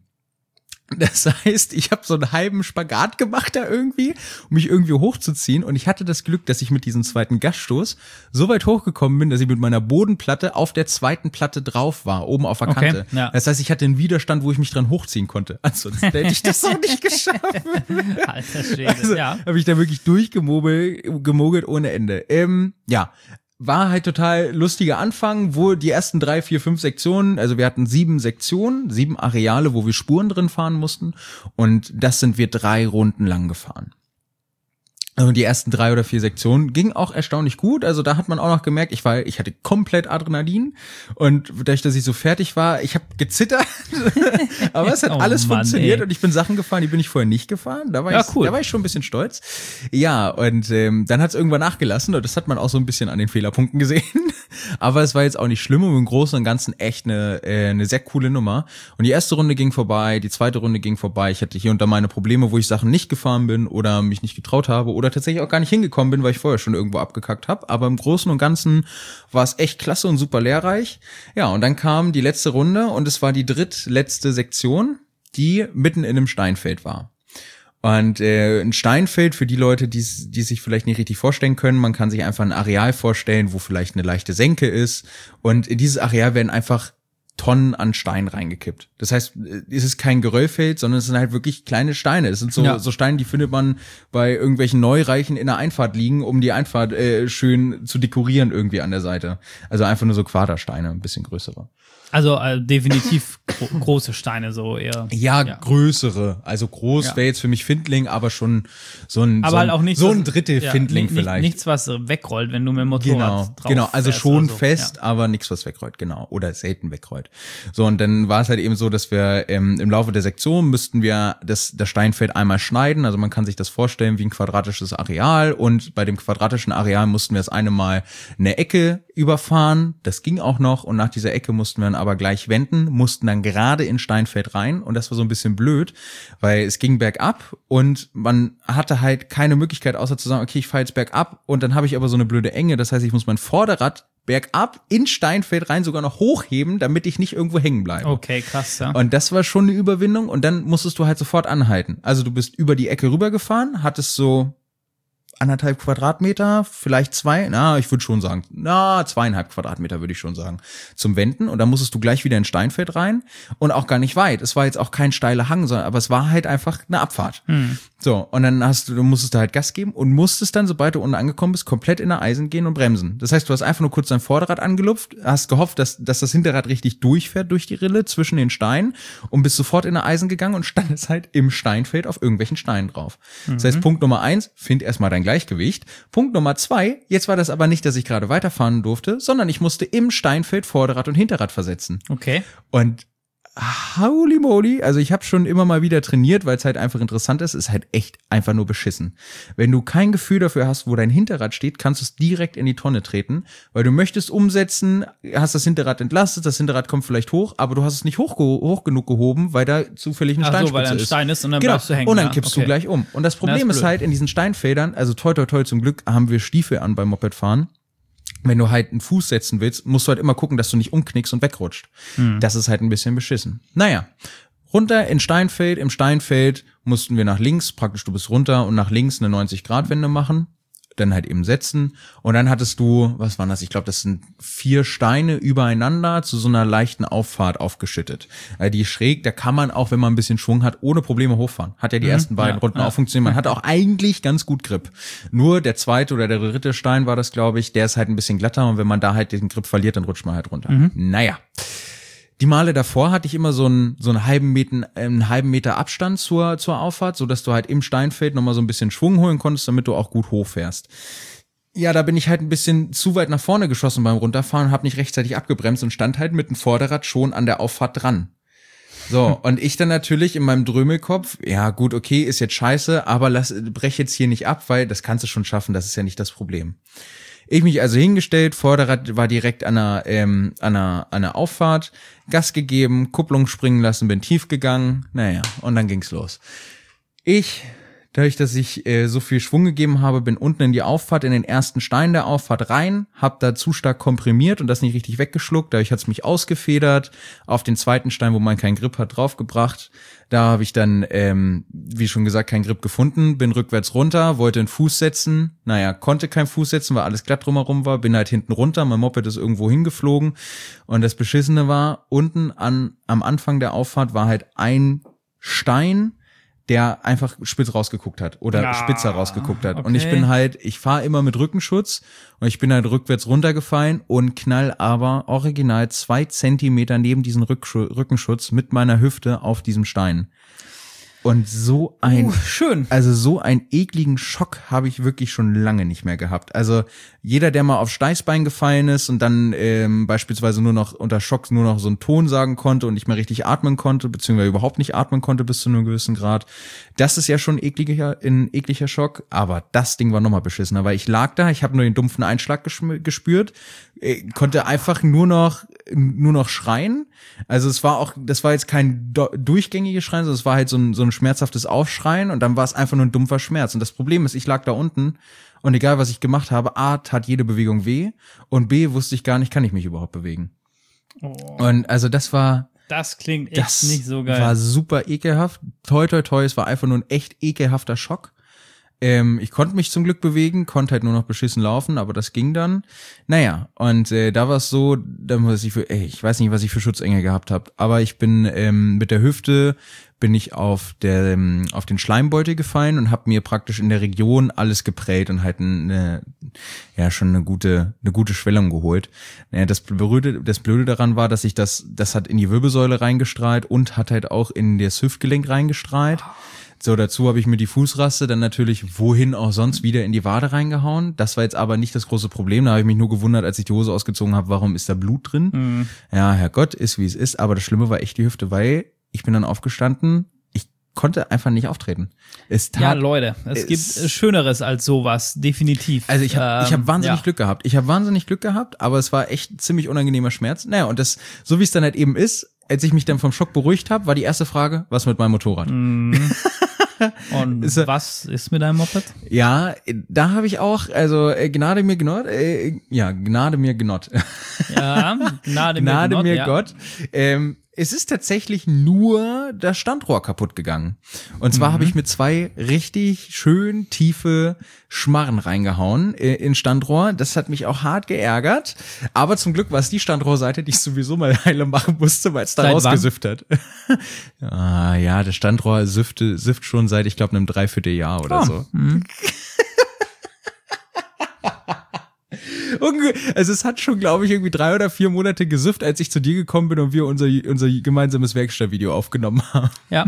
Das heißt, ich habe so einen halben Spagat gemacht da irgendwie, um mich irgendwie hochzuziehen. Und ich hatte das Glück, dass ich mit diesem zweiten Gasstoß so weit hochgekommen bin, dass ich mit meiner Bodenplatte auf der zweiten Platte drauf war, oben auf der Okay, Kante. ja. Das heißt, ich hatte einen Widerstand, wo ich mich dran hochziehen konnte. Ansonsten hätte ich das auch nicht geschafft. Alter Schwede, Also ja. habe ich da wirklich durchgemogelt gemogelt ohne Ende. Ähm, ja. War halt total lustiger Anfang, wo die ersten drei, vier, fünf Sektionen, also wir hatten sieben Sektionen, sieben Areale, wo wir Spuren drin fahren mussten und das sind wir drei Runden lang gefahren. Also die ersten drei oder vier Sektionen gingen auch erstaunlich gut. Also da hat man auch noch gemerkt, ich war, ich hatte komplett Adrenalin und dadurch, dass ich so fertig war, ich habe gezittert, aber es hat Oh alles Mann, funktioniert ey. und ich bin Sachen gefahren, die bin ich vorher nicht gefahren. Da war Ja, ich, cool. da war ich schon ein bisschen stolz. Ja, und ähm, dann hat es irgendwann nachgelassen und das hat man auch so ein bisschen an den Fehlerpunkten gesehen. Aber es war jetzt auch nicht schlimm und im Großen und Ganzen echt eine, äh, eine sehr coole Nummer. Und die erste Runde ging vorbei, die zweite Runde ging vorbei. Ich hatte hier und da meine Probleme, wo ich Sachen nicht gefahren bin oder mich nicht getraut habe oder tatsächlich auch gar nicht hingekommen bin, weil ich vorher schon irgendwo abgekackt habe. Aber im Großen und Ganzen war es echt klasse und super lehrreich. Ja, und dann kam die letzte Runde und es war die drittletzte Sektion, die mitten in einem Steinfeld war. Und äh, ein Steinfeld, für die Leute, die die sich vielleicht nicht richtig vorstellen können, man kann sich einfach ein Areal vorstellen, wo vielleicht eine leichte Senke ist. Und in dieses Areal werden einfach Tonnen an Stein reingekippt. Das heißt, es ist kein Geröllfeld, sondern es sind halt wirklich kleine Steine. Es sind so, ja. so Steine, die findet man bei irgendwelchen Neureichen in der Einfahrt liegen, um die Einfahrt äh, schön zu dekorieren irgendwie an der Seite. Also einfach nur so Quadersteine, ein bisschen größere. Also äh, definitiv gro- große Steine, so eher. Ja, ja. größere. Also groß ja. wäre jetzt für mich Findling, aber schon so ein, aber so ein, halt auch nicht so ein Drittel ja, Findling nicht, vielleicht. Nichts, was wegrollt, wenn du mit dem Motorrad genau, drauf Genau, also schon so. fest, ja. aber nichts, was wegrollt, genau. Oder selten wegrollt. So, und dann war es halt eben so, dass wir ähm, im Laufe der Sektion müssten wir das, das Steinfeld einmal schneiden. Also man kann sich das vorstellen wie ein quadratisches Areal. Und bei dem quadratischen Areal mussten wir das eine Mal eine Ecke überfahren. Das ging auch noch. Und nach dieser Ecke mussten wir dann aber gleich wenden, mussten dann gerade in Steinfeld rein. Und das war so ein bisschen blöd, weil es ging bergab und man hatte halt keine Möglichkeit, außer zu sagen, okay, ich fahre jetzt bergab. Und dann habe ich aber so eine blöde Enge. Das heißt, ich muss mein Vorderrad bergab in Steinfeld rein sogar noch hochheben, damit ich nicht irgendwo hängen bleibe. Okay, krass, ja. Und das war schon eine Überwindung und dann musstest du halt sofort anhalten. Also du bist über die Ecke rübergefahren, hattest so anderthalb Quadratmeter, vielleicht zwei, na, ich würde schon sagen, na, zweieinhalb Quadratmeter würde ich schon sagen, zum Wenden. Und dann musstest du gleich wieder in Steinfeld rein und auch gar nicht weit. Es war jetzt auch kein steiler Hang, sondern, aber es war halt einfach eine Abfahrt. Hm. So, und dann hast du, du musstest da halt Gas geben und musstest dann, sobald du unten angekommen bist, komplett in der Eisen gehen und bremsen. Das heißt, du hast einfach nur kurz dein Vorderrad angelupft, hast gehofft, dass, dass das Hinterrad richtig durchfährt durch die Rille zwischen den Steinen und bist sofort in der Eisen gegangen und standest halt im Steinfeld auf irgendwelchen Steinen drauf. Mhm. Das heißt, Punkt Nummer eins, find erstmal dein Gleichgewicht. Punkt Nummer zwei, jetzt war das aber nicht, dass ich gerade weiterfahren durfte, sondern ich musste im Steinfeld Vorderrad und Hinterrad versetzen. Okay. Und holy moly, also ich habe schon immer mal wieder trainiert, weil es halt einfach interessant ist, ist halt echt einfach nur beschissen. Wenn du kein Gefühl dafür hast, wo dein Hinterrad steht, kannst du es direkt in die Tonne treten, weil du möchtest umsetzen, hast das Hinterrad entlastet, das Hinterrad kommt vielleicht hoch, aber du hast es nicht hoch, hoch genug gehoben, weil da zufällig eine Ach Steinspitze so, weil da ein ist. Stein ist und dann genau. bleibst du hängen. Und dann ja? kippst okay. du gleich um. Und das Problem das ist, ist halt in diesen Steinfeldern, also toi toi toi, zum Glück haben wir Stiefel an beim Mopedfahren. Wenn du halt einen Fuß setzen willst, musst du halt immer gucken, dass du nicht umknickst und wegrutscht. Hm. Das ist halt ein bisschen beschissen. Naja, runter in Steinfeld. Im Steinfeld mussten wir nach links, praktisch du bist runter und nach links eine neunzig-Grad-Wende machen. Dann halt eben setzen. Und dann hattest du, was waren das? Ich glaube, das sind vier Steine übereinander zu so einer leichten Auffahrt aufgeschüttet. Also die schräg, da kann man auch, wenn man ein bisschen Schwung hat, ohne Probleme hochfahren. Hat ja die mhm, ersten beiden ja, Runden ja. auch funktioniert. Man hat auch eigentlich ganz gut Grip. Nur der zweite oder der dritte Stein war das, glaube ich, der ist halt ein bisschen glatter. Und wenn man da halt den Grip verliert, dann rutscht man halt runter. Mhm. Naja. Die Male davor hatte ich immer so einen, so einen halben Meter, einen halben Meter Abstand zur, zur Auffahrt, so dass du halt im Steinfeld nochmal so ein bisschen Schwung holen konntest, damit du auch gut hochfährst. Ja, da bin ich halt ein bisschen zu weit nach vorne geschossen beim Runterfahren, habe nicht rechtzeitig abgebremst und stand halt mit dem Vorderrad schon an der Auffahrt dran. So, und ich dann natürlich in meinem Drömelkopf, ja gut, okay, ist jetzt scheiße, aber lass, brech jetzt hier nicht ab, weil das kannst du schon schaffen, das ist ja nicht das Problem. Ich mich also hingestellt, Vorderrad war direkt an einer, ähm, an einer, an einer Auffahrt, Gas gegeben, Kupplung springen lassen, bin tief gegangen, naja, und dann ging's los. Ich, dadurch, dass ich äh, so viel Schwung gegeben habe, bin unten in die Auffahrt, in den ersten Stein der Auffahrt rein, hab da zu stark komprimiert und das nicht richtig weggeschluckt, dadurch hat's mich ausgefedert, auf den zweiten Stein, wo man keinen Grip hat, draufgebracht. Da habe ich dann, ähm, wie schon gesagt, keinen Grip gefunden, bin rückwärts runter, wollte einen Fuß setzen, naja, konnte keinen Fuß setzen, weil alles glatt drumherum war, bin halt hinten runter, mein Moped ist irgendwo hingeflogen und das Beschissene war, unten an am Anfang der Auffahrt war halt ein Stein, der einfach spitz rausgeguckt hat oder ja, spitzer rausgeguckt hat. Okay. Und ich bin halt, ich fahre immer mit Rückenschutz und ich bin halt rückwärts runtergefallen und knall aber original zwei Zentimeter neben diesen Rücksch- Rückenschutz mit meiner Hüfte auf diesem Stein. Und so ein, uh, schön. also so einen ekligen Schock habe ich wirklich schon lange nicht mehr gehabt. Also jeder, der mal auf Steißbein gefallen ist und dann ähm, beispielsweise nur noch unter Schock nur noch so einen Ton sagen konnte und nicht mehr richtig atmen konnte, beziehungsweise überhaupt nicht atmen konnte bis zu einem gewissen Grad, das ist ja schon ekliger, ein ekliger Schock. Aber das Ding war nochmal beschissener, weil ich lag da, ich habe nur den dumpfen Einschlag gesp- gespürt, äh, konnte einfach nur noch nur noch schreien. Also es war auch, das war jetzt kein do- durchgängiges Schreien, sondern es war halt so ein, so ein schmerzhaftes Aufschreien und dann war es einfach nur ein dumpfer Schmerz. Und das Problem ist, ich lag da unten und egal was ich gemacht habe, A, tat jede Bewegung weh und B, wusste ich gar nicht, kann ich mich überhaupt bewegen. Oh. Und also das war... Das klingt echt das nicht so geil. Das war super ekelhaft. Toi, toi, toi, es war einfach nur ein echt ekelhafter Schock. Ähm, ich konnte mich zum Glück bewegen, konnte halt nur noch beschissen laufen, aber das ging dann. Naja, und äh, da war es so, da muss ich für, ey, ich weiß nicht, was ich für Schutzengel gehabt habe, aber ich bin ähm, mit der Hüfte bin ich auf der ähm, auf den Schleimbeutel gefallen und habe mir praktisch in der Region alles geprellt und halt eine, ja schon eine gute eine gute Schwellung geholt. Naja, das Blöde, das Blöde daran war, dass ich das das hat in die Wirbelsäule reingestrahlt und hat halt auch in das Hüftgelenk reingestrahlt. So, dazu habe ich mir die Fußraste dann natürlich wohin auch sonst wieder in die Wade reingehauen. Das war jetzt aber nicht das große Problem. Da habe ich mich nur gewundert, als ich die Hose ausgezogen habe, warum ist da Blut drin? Mhm. Ja, Herrgott, ist wie es ist. Aber das Schlimme war echt die Hüfte, weil ich bin dann aufgestanden. Ich konnte einfach nicht auftreten. Es tat, ja, Leute, es, es gibt Schöneres als sowas, definitiv. Also ich habe ähm, ich hab wahnsinnig ja. Glück gehabt. Ich habe wahnsinnig Glück gehabt, aber es war echt ein ziemlich unangenehmer Schmerz. Naja, und das, so wie es dann halt eben ist, als ich mich dann vom Schock beruhigt habe, war die erste Frage, was mit meinem Motorrad? Mhm. Und ist, was ist mit deinem Moped? Ja, da habe ich auch, also äh, Gnade mir Gnott, äh, ja, Gnade mir Gnott. Ja, Gnade mir Gnade Gnott, mir ja. Gott. Ähm, es ist tatsächlich nur das Standrohr kaputt gegangen. Und zwar mhm. habe ich mit zwei richtig schön tiefe Schmarren reingehauen äh, in Standrohr. Das hat mich auch hart geärgert. Aber zum Glück war es die Standrohrseite, die ich sowieso mal heile machen musste, weil es da rausgesifft hat. ah, ja, das Standrohr sifte, sift schon seit, ich glaube, einem Dreivierteljahr oder oh. so. Mhm. Also es hat schon, glaube ich, irgendwie drei oder vier Monate gesifft, als ich zu dir gekommen bin und wir unser, unser gemeinsames Werkstattvideo aufgenommen haben. Ja.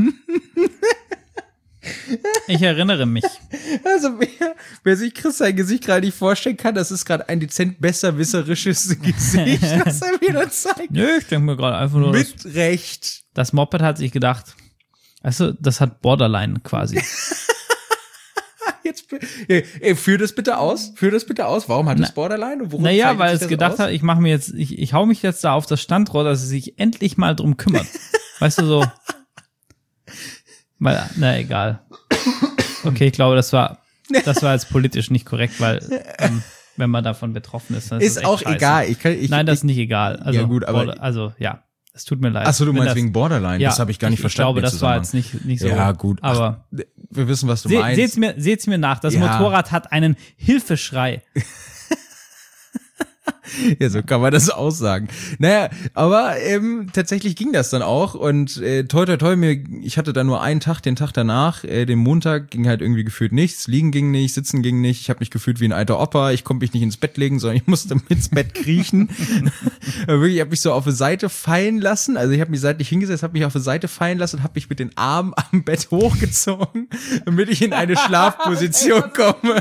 Ich erinnere mich. Also wer, wer sich Chris sein Gesicht gerade nicht vorstellen kann, das ist gerade ein dezent besserwisserisches Gesicht, das er mir da zeigt. Nö, ich denke mir gerade einfach nur, Mit das, Recht. Das Moped hat sich gedacht, weißt du, das hat Borderline quasi. Jetzt, ey, führ das bitte aus. Führ das bitte aus. Warum hat Na, es Borderline? Und worum naja, weil es das gedacht aus? hat, ich mache mir jetzt, ich, ich hau mich jetzt da auf das Standrohr, dass es sich endlich mal drum kümmert. Weißt du, so. Weil, na egal. Okay, ich glaube, das war, das war jetzt politisch nicht korrekt, weil, ähm, wenn man davon betroffen ist, dann ist, ist das auch scheiße. egal. Ich kann, ich, Nein, das ich, ist nicht egal. Also, ja gut, aber Border, also ja, es tut mir leid. Ach so, du Wenn meinst das, wegen Borderline? Ja, das habe ich gar nicht ich, verstanden. Ich glaube, das war jetzt nicht, nicht so. Ja gut, aber ach, wir wissen, was du se, meinst. Seht's mir, seht's mir nach. Das ja. Motorrad hat einen Hilfeschrei. Ja, so kann man das aussagen. Naja, aber ähm, tatsächlich ging das dann auch und äh, toi toi toi, mir, ich hatte dann nur einen Tag, den Tag danach, äh, den Montag ging halt irgendwie gefühlt nichts, liegen ging nicht, sitzen ging nicht, ich habe mich gefühlt wie ein alter Opa, ich konnte mich nicht ins Bett legen, sondern ich musste ins Bett kriechen. Wirklich, ich habe mich so auf die Seite fallen lassen, also ich habe mich seitlich hingesetzt, habe mich auf die Seite fallen lassen und habe mich mit den Armen am Bett hochgezogen, damit ich in eine Schlafposition komme.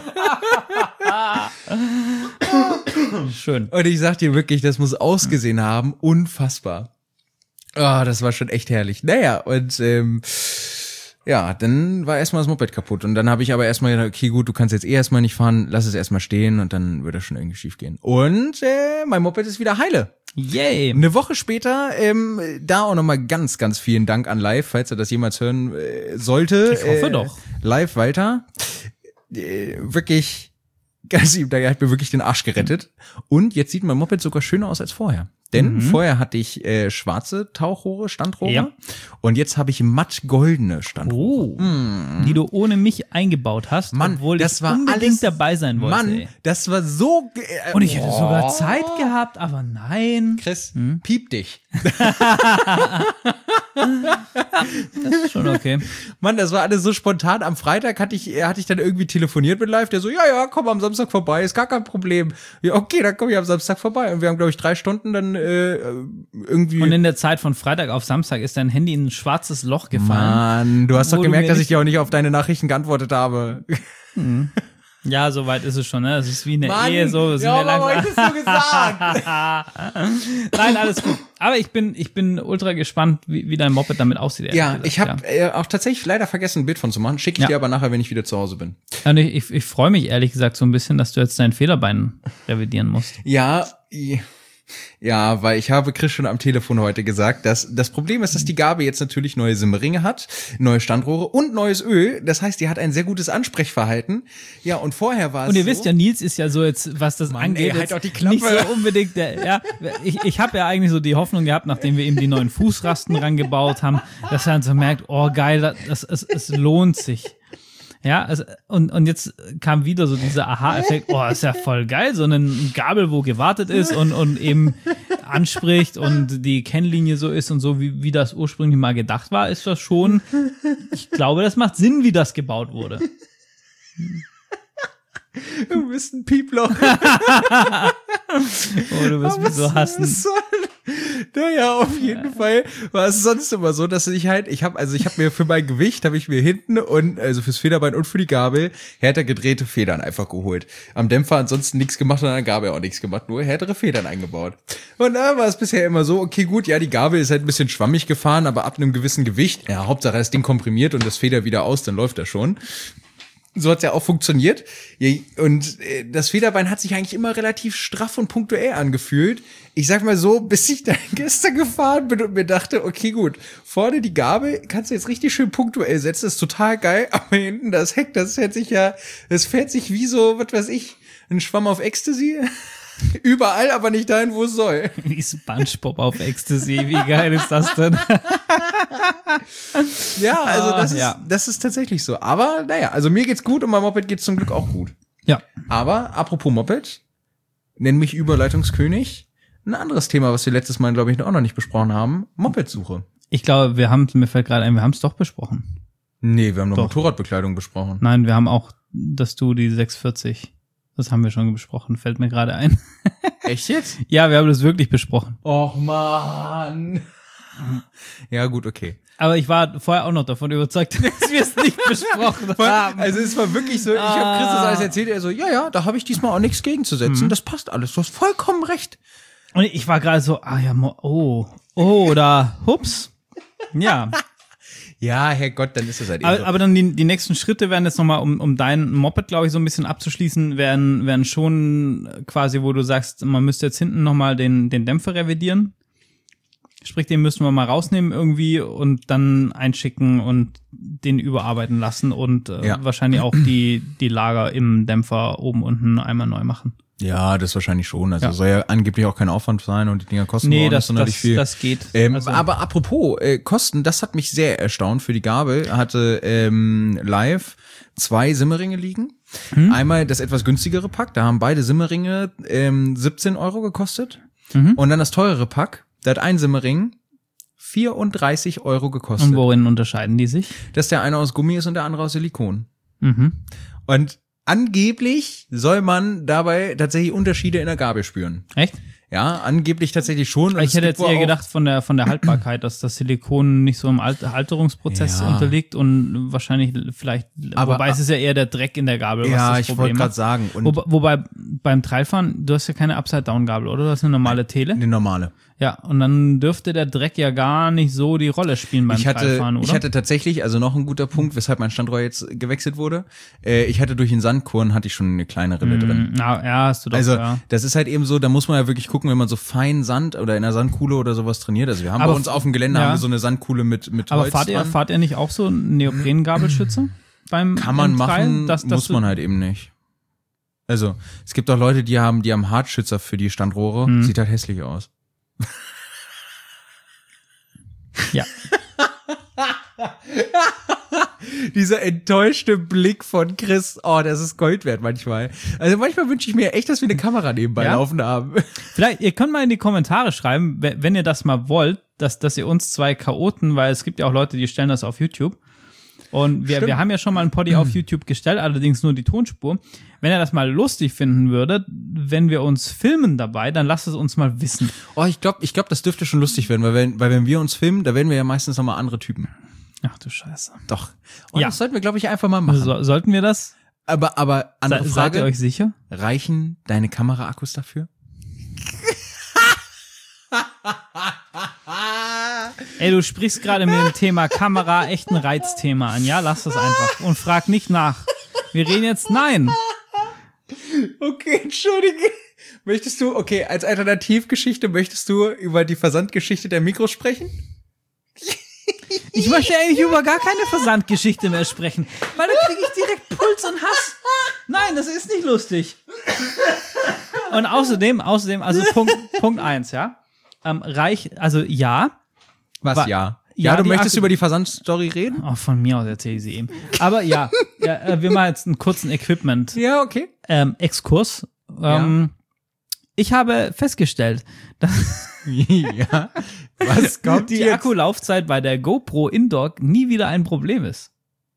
Schön. Und ich sag dir wirklich, das muss ausgesehen haben, unfassbar. Ah, oh, das war schon echt herrlich. Naja, und ähm, ja, dann war erstmal das Moped kaputt. Und dann habe ich aber erstmal gedacht, okay, gut, du kannst jetzt eh erstmal nicht fahren, lass es erstmal stehen und dann wird das schon irgendwie schief gehen. Und äh, mein Moped ist wieder heile. Yay. Eine Woche später, ähm, da auch nochmal ganz, ganz vielen Dank an Live, falls er das jemals hören äh, sollte. Ich hoffe äh, doch. Live Walter. Äh, wirklich ganz lieb, der hat mir wirklich den Arsch gerettet. Und jetzt sieht mein Moped sogar schöner aus als vorher. Denn mhm. vorher hatte ich äh, schwarze Tauchrohre, Standrohre. Ja. Und jetzt habe ich matt goldene Standrohre. Oh, mm. Die du ohne mich eingebaut hast, Mann, obwohl das ich war unbedingt alles, dabei sein wollte. Mann, ey. das war so... Äh, Und ich hätte oh. sogar Zeit gehabt, aber nein. Chris, hm? piep dich. Das ist schon okay. Mann, das war alles so spontan. Am Freitag hatte ich, hatte ich dann irgendwie telefoniert mit Live, der so, ja, ja, komm am Samstag vorbei, ist gar kein Problem. Ja, okay, dann komm ich am Samstag vorbei. Und wir haben, glaube ich, drei Stunden dann äh, irgendwie... Und in der Zeit von Freitag auf Samstag ist dein Handy in ein schwarzes Loch gefallen. Mann, du hast doch gemerkt, dass ich dir auch nicht auf deine Nachrichten geantwortet habe. Mhm. Ja, so weit ist es schon, ne? Das ist wie eine Mann, Ehe, so sind ja, wir langsam. aber ich das so gesagt. Nein, alles gut. Aber ich bin, ich bin ultra gespannt, wie, wie dein Moped damit aussieht. Ja, gesagt, ich habe ja. äh, auch tatsächlich leider vergessen, ein Bild von zu machen. Schicke ich ja. dir aber nachher, wenn ich wieder zu Hause bin. Und ich, ich, ich freue mich ehrlich gesagt so ein bisschen, dass du jetzt dein Federbein revidieren musst. Ja, ja, weil ich habe Chris schon am Telefon heute gesagt, dass das Problem ist, dass die Gabe jetzt natürlich neue Simmeringe hat, neue Standrohre und neues Öl. Das heißt, die hat ein sehr gutes Ansprechverhalten. Ja, und vorher war es Und ihr so, wisst ja, Nils ist ja so jetzt, was das Mann, angeht, ey, halt doch die Klappe. nicht so unbedingt der, ja, ich, ich habe ja eigentlich so die Hoffnung gehabt, nachdem wir ihm die neuen Fußrasten rangebaut haben, dass er dann so merkt, oh geil, das, es, es lohnt sich. Ja, also, und, und jetzt kam wieder so dieser Aha-Effekt, oh, ist ja voll geil, so eine Gabel, wo gewartet ist und, und eben anspricht und die Kennlinie so ist und so, wie, wie das ursprünglich mal gedacht war, ist das schon, ich glaube, das macht Sinn, wie das gebaut wurde. Du bist ein Pieploch. Oh, du wirst mich so hassen. Naja, auf jeden ja. Fall war es sonst immer so, dass ich halt, ich habe also ich habe mir für mein Gewicht, habe ich mir hinten und also fürs Federbein und für die Gabel härter gedrehte Federn einfach geholt. Am Dämpfer ansonsten nichts gemacht und an der Gabel auch nichts gemacht, nur härtere Federn eingebaut. Und da war es bisher immer so, okay, gut, ja, die Gabel ist halt ein bisschen schwammig gefahren, aber ab einem gewissen Gewicht, ja, Hauptsache das Ding komprimiert und das Feder wieder aus, dann läuft das schon. So hat's ja auch funktioniert. Und das Federbein hat sich eigentlich immer relativ straff und punktuell angefühlt. Ich sag mal so, bis ich dann gestern gefahren bin und mir dachte, okay, gut, vorne die Gabel kannst du jetzt richtig schön punktuell setzen, das ist total geil, aber hinten das Heck, das fährt sich ja, das fährt sich wie so, was weiß ich, ein Schwamm auf Ecstasy. Überall, aber nicht dahin, wo es soll. Wie SpongeBob auf Ecstasy, wie geil ist das denn? Ja, also das ist, ja. das ist tatsächlich so. Aber naja, also mir geht's gut und mein Moped geht's zum Glück auch gut. Ja. Aber apropos Moped, nenn mich Überleitungskönig. Ein anderes Thema, was wir letztes Mal, glaube ich, auch noch nicht besprochen haben, Mopedsuche. Ich glaube, wir haben, mir fällt gerade ein, wir haben es doch besprochen. Nee, wir haben noch Doch. Motorradbekleidung besprochen. Nein, wir haben auch, dass du die sechs vierzig, das haben wir schon besprochen, fällt mir gerade ein. Echt jetzt? Ja, wir haben das wirklich besprochen. Och man. Ja, gut, okay. Aber ich war vorher auch noch davon überzeugt, dass wir es nicht besprochen haben. Also es war wirklich so, ich Ah. habe Chris das alles erzählt, er so, ja, ja, da habe ich diesmal auch nichts gegenzusetzen, Mhm. das passt alles, du hast vollkommen recht. Und ich war gerade so, ah ja, mo- oh, oh, oder hups. Ja, Ja, Herrgott, dann ist es halt eben aber, so. aber dann die, die nächsten Schritte werden jetzt nochmal, um, um dein Moped, glaube ich, so ein bisschen abzuschließen, werden, werden schon quasi, wo du sagst, man müsste jetzt hinten nochmal den, den Dämpfer revidieren. Sprich, den müssen wir mal rausnehmen irgendwie und dann einschicken und den überarbeiten lassen und äh, Ja. wahrscheinlich auch die, die Lager im Dämpfer oben unten einmal neu machen. Ja, das wahrscheinlich schon. Also Ja. soll ja angeblich auch kein Aufwand sein und die Dinger kosten Nee, auch nicht das, sonderlich das, viel. das geht. Ähm, Also- aber apropos äh, Kosten, das hat mich sehr erstaunt für die Gabel. Er hatte ähm, live zwei Simmeringe liegen. Hm? Einmal das etwas günstigere Pack, da haben beide Simmeringe ähm, siebzehn Euro gekostet. Mhm. Und dann das teurere Pack, da hat ein Simmering vierunddreißig Euro gekostet. Und worin unterscheiden die sich? Dass der eine aus Gummi ist und der andere aus Silikon. Mhm. Und angeblich soll man dabei tatsächlich Unterschiede in der Gabel spüren. Echt? Ja, angeblich tatsächlich schon. Und Ich es hätte gibt jetzt wohl eher auch- gedacht von der von der Haltbarkeit, dass das Silikon nicht so im Alt- Halterungsprozess Ja. unterliegt und wahrscheinlich vielleicht, Aber- wobei es ist ja eher der Dreck in der Gabel, was Ja, das ich Problem wollte gerade macht. sagen. Und Wobei, wobei beim Trailfahren, du hast ja keine Upside-Down-Gabel, oder? Du hast eine normale Tele. eine normale. Ja, und dann dürfte der Dreck ja gar nicht so die Rolle spielen beim Ich hatte, Trailfahren, oder? ich hatte tatsächlich, also noch ein guter Punkt, weshalb mein Standrohr jetzt gewechselt wurde. Äh, ich hatte durch den Sandkorn hatte ich schon eine kleine Rille drin. Mm, ja, ja, hast du doch, Also ja. das ist halt eben so, da muss man ja wirklich gucken, wenn man so fein Sand oder in einer Sandkuhle oder sowas trainiert. Also wir haben Aber bei uns auf dem Gelände ja. haben wir so eine Sandkuhle mit mit Aber Holz fahrt ihr, dran. fahrt ihr nicht auch so einen Neopren-Gabelschützer beim Kann man im Trail? machen, Dass- dass muss du- man halt eben nicht. Also es gibt auch Leute, die haben, die haben Hartschützer für die Standrohre. Mhm. Sieht halt hässlich aus. Ja. Dieser enttäuschte Blick von Chris, oh, das ist Gold wert manchmal. Also manchmal wünsche ich mir echt, dass wir eine Kamera nebenbei Ja? laufen haben. Vielleicht, ihr könnt mal in die Kommentare schreiben, we- wenn ihr das mal wollt, dass, dass ihr uns zwei Chaoten, weil es gibt ja auch Leute, die stellen das auf YouTube. Und wir, Stimmt. wir haben ja schon mal ein Poddy auf YouTube gestellt, allerdings nur die Tonspur. Wenn ihr das mal lustig finden würdet, wenn wir uns filmen dabei, dann lasst es uns mal wissen. Oh, ich glaube, ich glaub, das dürfte schon lustig werden, weil wenn, weil wenn wir uns filmen, da werden wir ja meistens nochmal andere Typen. Ach du Scheiße. Doch. Und Ja. das sollten wir, glaube ich, einfach mal machen. So, sollten wir das? aber, aber andere Se, seid Frage, ihr euch sicher? reichen deine Kameraakkus dafür? Ey, du sprichst gerade mit dem Thema Kamera echt ein Reizthema an. Ja, lass das einfach. Und frag nicht nach. Wir reden jetzt, nein. Okay, entschuldige. Möchtest du, okay, als Alternativgeschichte, möchtest du über die Versandgeschichte der Mikros sprechen? Ich möchte eigentlich über gar keine Versandgeschichte mehr sprechen, weil dann kriege ich direkt Puls und Hass. Nein, das ist nicht lustig. Und außerdem, außerdem, also Punkt, Punkt eins, ja. Ähm, reich, also ja. Was, Wa- ja? Ja, Ja, du die möchtest Akku- über die Versandstory reden? Oh, von mir aus erzähle ich sie eben. Aber ja, ja äh, wir machen jetzt einen kurzen Equipment Ja, okay. ähm, Exkurs. Ähm, Ich habe festgestellt, dass Ja. Was kommt die jetzt? Akkulaufzeit bei der GoPro Indoor nie wieder ein Problem ist.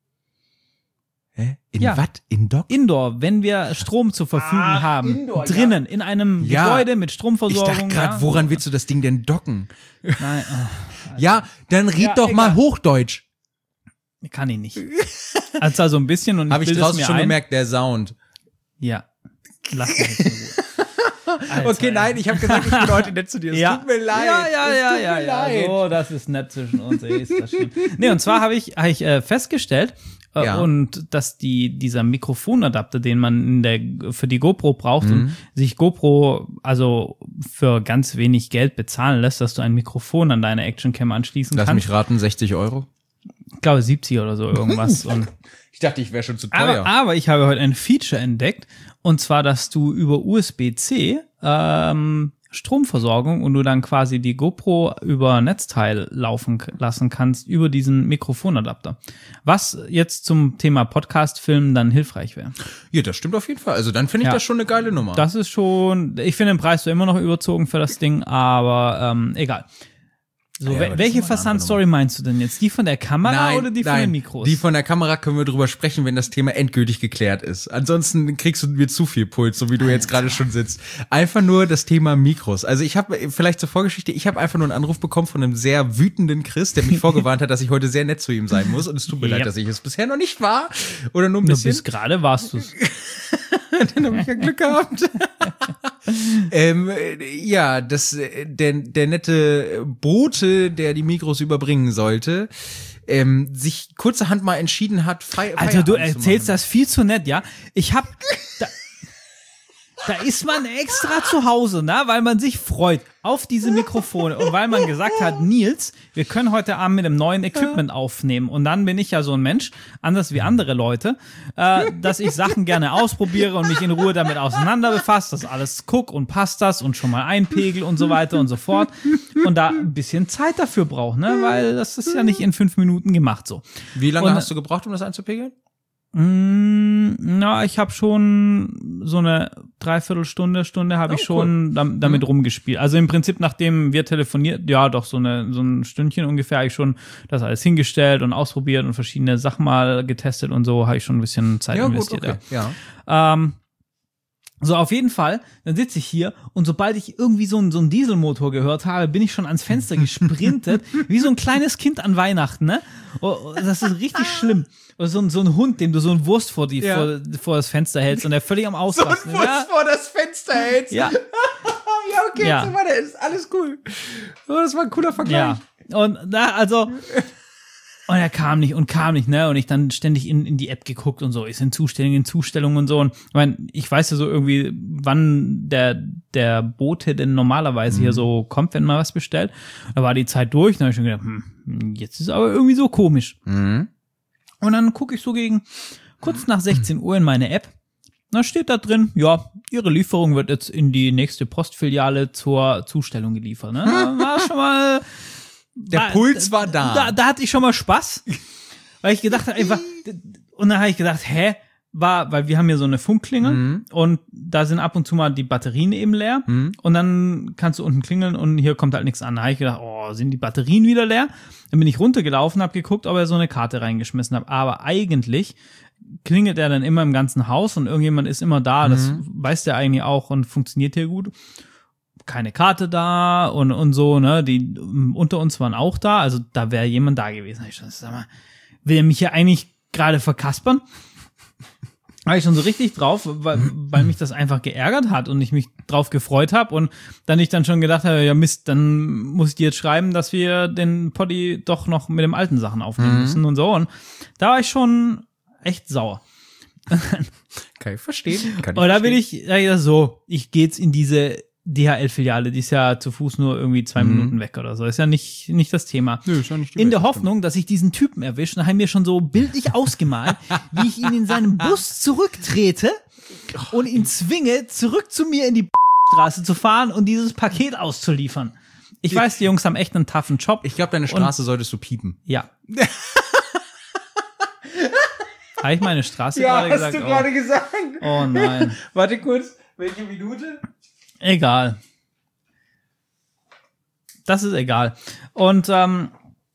Hä? In Ja. was? In Dock? Indoor, wenn wir Strom zur Verfügung Ach, haben, Indoor, drinnen in einem Ja. Gebäude mit Ich Stromversorgung. dachte gerade, ja. woran willst du das Ding denn docken? Nein, Ja, dann red Ja, doch mal egal. Hochdeutsch. oh, kann ich nicht. Also, also ein bisschen und Habe ich bilde es draußen mir schon ein. gemerkt, der Sound. Ja, lass mich jetzt in Ruhe. Alter, Okay, nein, ich habe gesagt, ich bin heute nett zu dir. Es Ja. tut mir leid. Ja, ja, es ja, tut ja, mir ja. leid. So, das ist nett zwischen uns. Ey, ist das schlimm. Nee, und zwar habe ich, hab ich äh, festgestellt, äh, Ja. und dass die, dieser Mikrofonadapter, den man in der, für die GoPro braucht Mhm. und sich GoPro also für ganz wenig Geld bezahlen lässt, dass du ein Mikrofon an deine Actioncam anschließen Lass kannst. mich raten, sechzig Euro? Ich glaube siebzig oder so irgendwas. und Ich dachte, ich wäre schon zu Aber, teuer. aber ich habe heute ein Feature entdeckt, und zwar, dass du über U S B C ähm, Stromversorgung und du dann quasi die GoPro über Netzteil laufen k- lassen kannst über diesen Mikrofonadapter. Was jetzt zum Thema Podcast-Filmen dann hilfreich wäre. Ja, das stimmt auf jeden Fall. Also dann finde ich Ja. das schon eine geile Nummer. Das ist schon, ich finde den Preis so immer noch überzogen für das Ding, aber ähm, egal. So, Ja, wel- aber das welche ist immer eine Versandstory meinst du denn jetzt? Die von der Kamera oder die von den Mikros? Die von der Kamera können wir drüber sprechen, wenn das Thema endgültig geklärt ist. Ansonsten kriegst du mir zu viel Puls, so wie du jetzt gerade schon sitzt. Einfach nur das Thema Mikros. Also ich habe vielleicht zur Vorgeschichte, ich habe einfach nur einen Anruf bekommen von einem sehr wütenden Chris, der mich vorgewarnt hat, dass ich heute sehr nett zu ihm sein muss. Und es tut mir Ja. leid, dass ich es bisher noch nicht war. Oder nur ein du bisschen. bist gerade warst du's. Dann habe ich ja Glück gehabt. ähm, äh, ja, das, äh, der, der nette Bote, der die Mikros überbringen sollte, ähm, sich kurzerhand mal entschieden hat, Fei Alter, du Feierabend zu erzählst machen. das viel zu nett, ja? Ich hab, da, da ist man extra zu Hause, ne? Weil man sich freut auf diese Mikrofone und weil man gesagt hat, Nils, wir können heute Abend mit dem neuen Equipment aufnehmen. Und dann bin ich ja so ein Mensch, anders wie andere Leute, äh, dass ich Sachen gerne ausprobiere und mich in Ruhe damit auseinander befasse, dass alles guck und passt das und schon mal einpegel und so weiter und so fort. Und da ein bisschen Zeit dafür brauche, ne? Weil das ist ja nicht in fünf Minuten gemacht so. Wie lange Und- hast du gebraucht, um das einzupegeln? Mm, na, ich habe schon so eine Dreiviertelstunde, Stunde habe Oh, ich schon dam damit rumgespielt. Also im Prinzip, nachdem wir telefoniert, ja doch, so eine so ein Stündchen ungefähr, habe ich schon das alles hingestellt und ausprobiert und verschiedene Sachen mal getestet und so, habe ich schon ein bisschen Zeit investiert. okay. Ja. Ja. Ähm, so, auf jeden Fall, dann sitze ich hier und sobald ich irgendwie so einen so einen Dieselmotor gehört habe, bin ich schon ans Fenster gesprintet, wie so ein kleines Kind an Weihnachten, ne? Oh, oh, das ist richtig schlimm. Oder so ein, so ein Hund, dem du so ein Wurst vor, die, Ja. vor, vor das Fenster hältst und der völlig am So ein Ausrasten ist. Fuß Ja, vor das Fenster hältst. ja, ja, okay, Ja. jetzt weiter, ist alles cool. Oh, das war ein cooler Vergleich. ja. Und da, also, und er kam nicht und kam nicht, ne? Und ich dann ständig in, in die App geguckt und so, ist in Zustellungen, in Zustellungen und so. Und ich meine, ich weiß ja so irgendwie, wann der, der Bote denn normalerweise Mhm. hier so kommt, wenn man was bestellt. Da war die Zeit durch, dann habe ich schon gedacht, hm, jetzt ist aber irgendwie so komisch. Mhm. Und dann gucke ich so gegen kurz nach sechzehn Uhr in meine App. Da steht da drin, ja, Ihre Lieferung wird jetzt in die nächste Postfiliale zur Zustellung geliefert. Ne? Da war schon mal. Der war- Puls war da. da. Da hatte ich schon mal Spaß. Weil ich gedacht habe, einfach. Und dann habe ich gedacht, hä? War, weil wir haben hier so eine Funkklingel Mhm. und da sind ab und zu mal die Batterien eben leer Mhm. und dann kannst du unten klingeln und hier kommt halt nichts an. Da habe ich gedacht, oh, sind die Batterien wieder leer? Dann bin ich runtergelaufen, habe geguckt, ob er so eine Karte reingeschmissen hat. Aber eigentlich klingelt er dann immer im ganzen Haus und irgendjemand ist immer da. Das weiß der eigentlich auch und funktioniert hier gut. Keine Karte da und, und so, ne? Die um, unter uns waren auch da, also da wäre jemand da gewesen. Ich schon, sag mal, will er mich hier eigentlich gerade verkaspern? War ich schon so richtig drauf, weil, weil mich das einfach geärgert hat und ich mich drauf gefreut habe und dann ich dann schon gedacht habe, ja Mist, dann muss ich dir jetzt schreiben, dass wir den Poddy doch noch mit dem alten Sachen aufnehmen Mhm. müssen und so. Und da war ich schon echt sauer. Kann ich verstehen. Kann ich Und da bin verstehen. ich, ja, ja, so, ich gehe jetzt in diese D H L-Filiale, die ist ja zu Fuß nur irgendwie zwei Mhm. Minuten weg oder so. Ist ja nicht, nicht das Thema. Nö, ist ja nicht die In der Welt. Hoffnung, dass ich diesen Typen erwische, dann haben wir schon so bildlich ausgemalt, wie ich ihn in seinem Bus zurücktrete und ihn zwinge, zurück zu mir in die Straße zu fahren und dieses Paket auszuliefern. Ich weiß, die Jungs haben echt einen toughen Job. Ich glaube, deine Straße solltest du piepen. Ja. Habe ich meine Straße gerade gesagt? Ja, hast du gerade gesagt. Oh nein. Warte kurz, welche Minute? Egal. Das ist egal. Und ähm,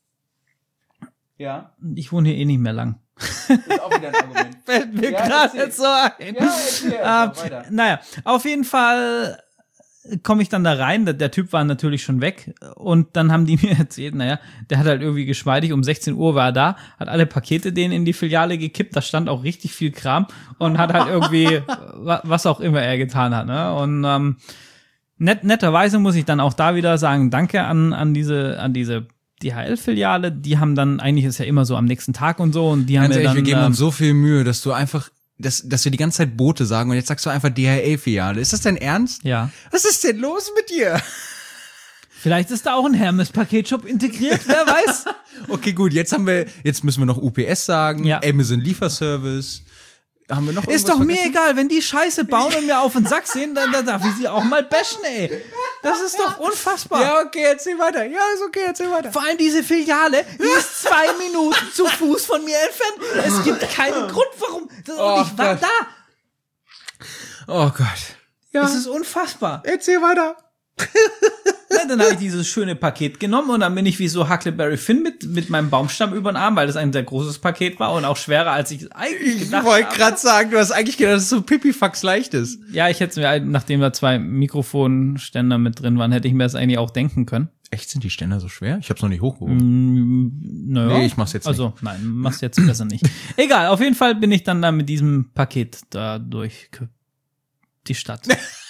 ja. Ich wohne hier eh nicht mehr lang. Das ist auch wieder ein Argument. Fällt mir Ja, gerade erzähl. jetzt so ein. Ja, erzähl, ähm, weiter. Naja, auf jeden Fall komme ich dann da rein. Der, der Typ war natürlich schon weg. Und dann haben die mir erzählt, naja, der hat halt irgendwie geschmeidig, um sechzehn Uhr war er da, hat alle Pakete denen in die Filiale gekippt. Da stand auch richtig viel Kram und hat halt irgendwie, was auch immer er getan hat. Ne? Und ähm, net, netterweise muss ich dann auch da wieder sagen, danke an, an diese, an diese D H L-Filiale. Die haben dann, eigentlich ist ja immer so am nächsten Tag und so. Und die haben Ganz mir ehrlich, dann, wir geben ähm, uns so viel Mühe, dass du einfach, dass, dass wir die ganze Zeit Boote sagen und jetzt sagst du einfach D H L-Filiale. Ist das dein Ernst? ja. Was ist denn los mit dir? Vielleicht ist da auch ein Hermes-Paketshop integriert, wer weiß. Okay, gut, jetzt haben wir, jetzt müssen wir noch U P S sagen, Ja. Amazon Lieferservice. Haben wir noch Ist irgendwas doch mir vergessen? egal, wenn die Scheiße bauen und mir auf den Sack sehen, dann, dann darf ich sie auch mal bashen, ey. Das ist doch unfassbar. Ja, okay, erzähl weiter. Ja, ist okay, erzähl weiter. Vor allem diese Filiale, die ist zwei Minuten zu Fuß von mir entfernt. Es gibt keinen Grund, warum. Und Oh ich war Gott. da. Oh Gott. Ja, Das ist unfassbar. erzähl weiter. Ja, dann habe ich dieses schöne Paket genommen und dann bin ich wie so Huckleberry Finn mit, mit meinem Baumstamm über den Arm, weil das ein sehr großes Paket war und auch schwerer, als ich eigentlich Ich gedacht wollte habe. gerade sagen, du hast eigentlich gedacht, dass es so pipifax leicht ist. Ja, ich hätte mir, nachdem da zwei Mikrofonständer mit drin waren, hätte ich mir das eigentlich auch denken können. Echt, sind die Ständer so schwer? Ich hab's noch nicht hochgehoben. Mm, naja. Nee, ich mach's jetzt nicht. Also, nein, mach's jetzt besser nicht. Egal, auf jeden Fall bin ich dann da mit diesem Paket da durch die Stadt.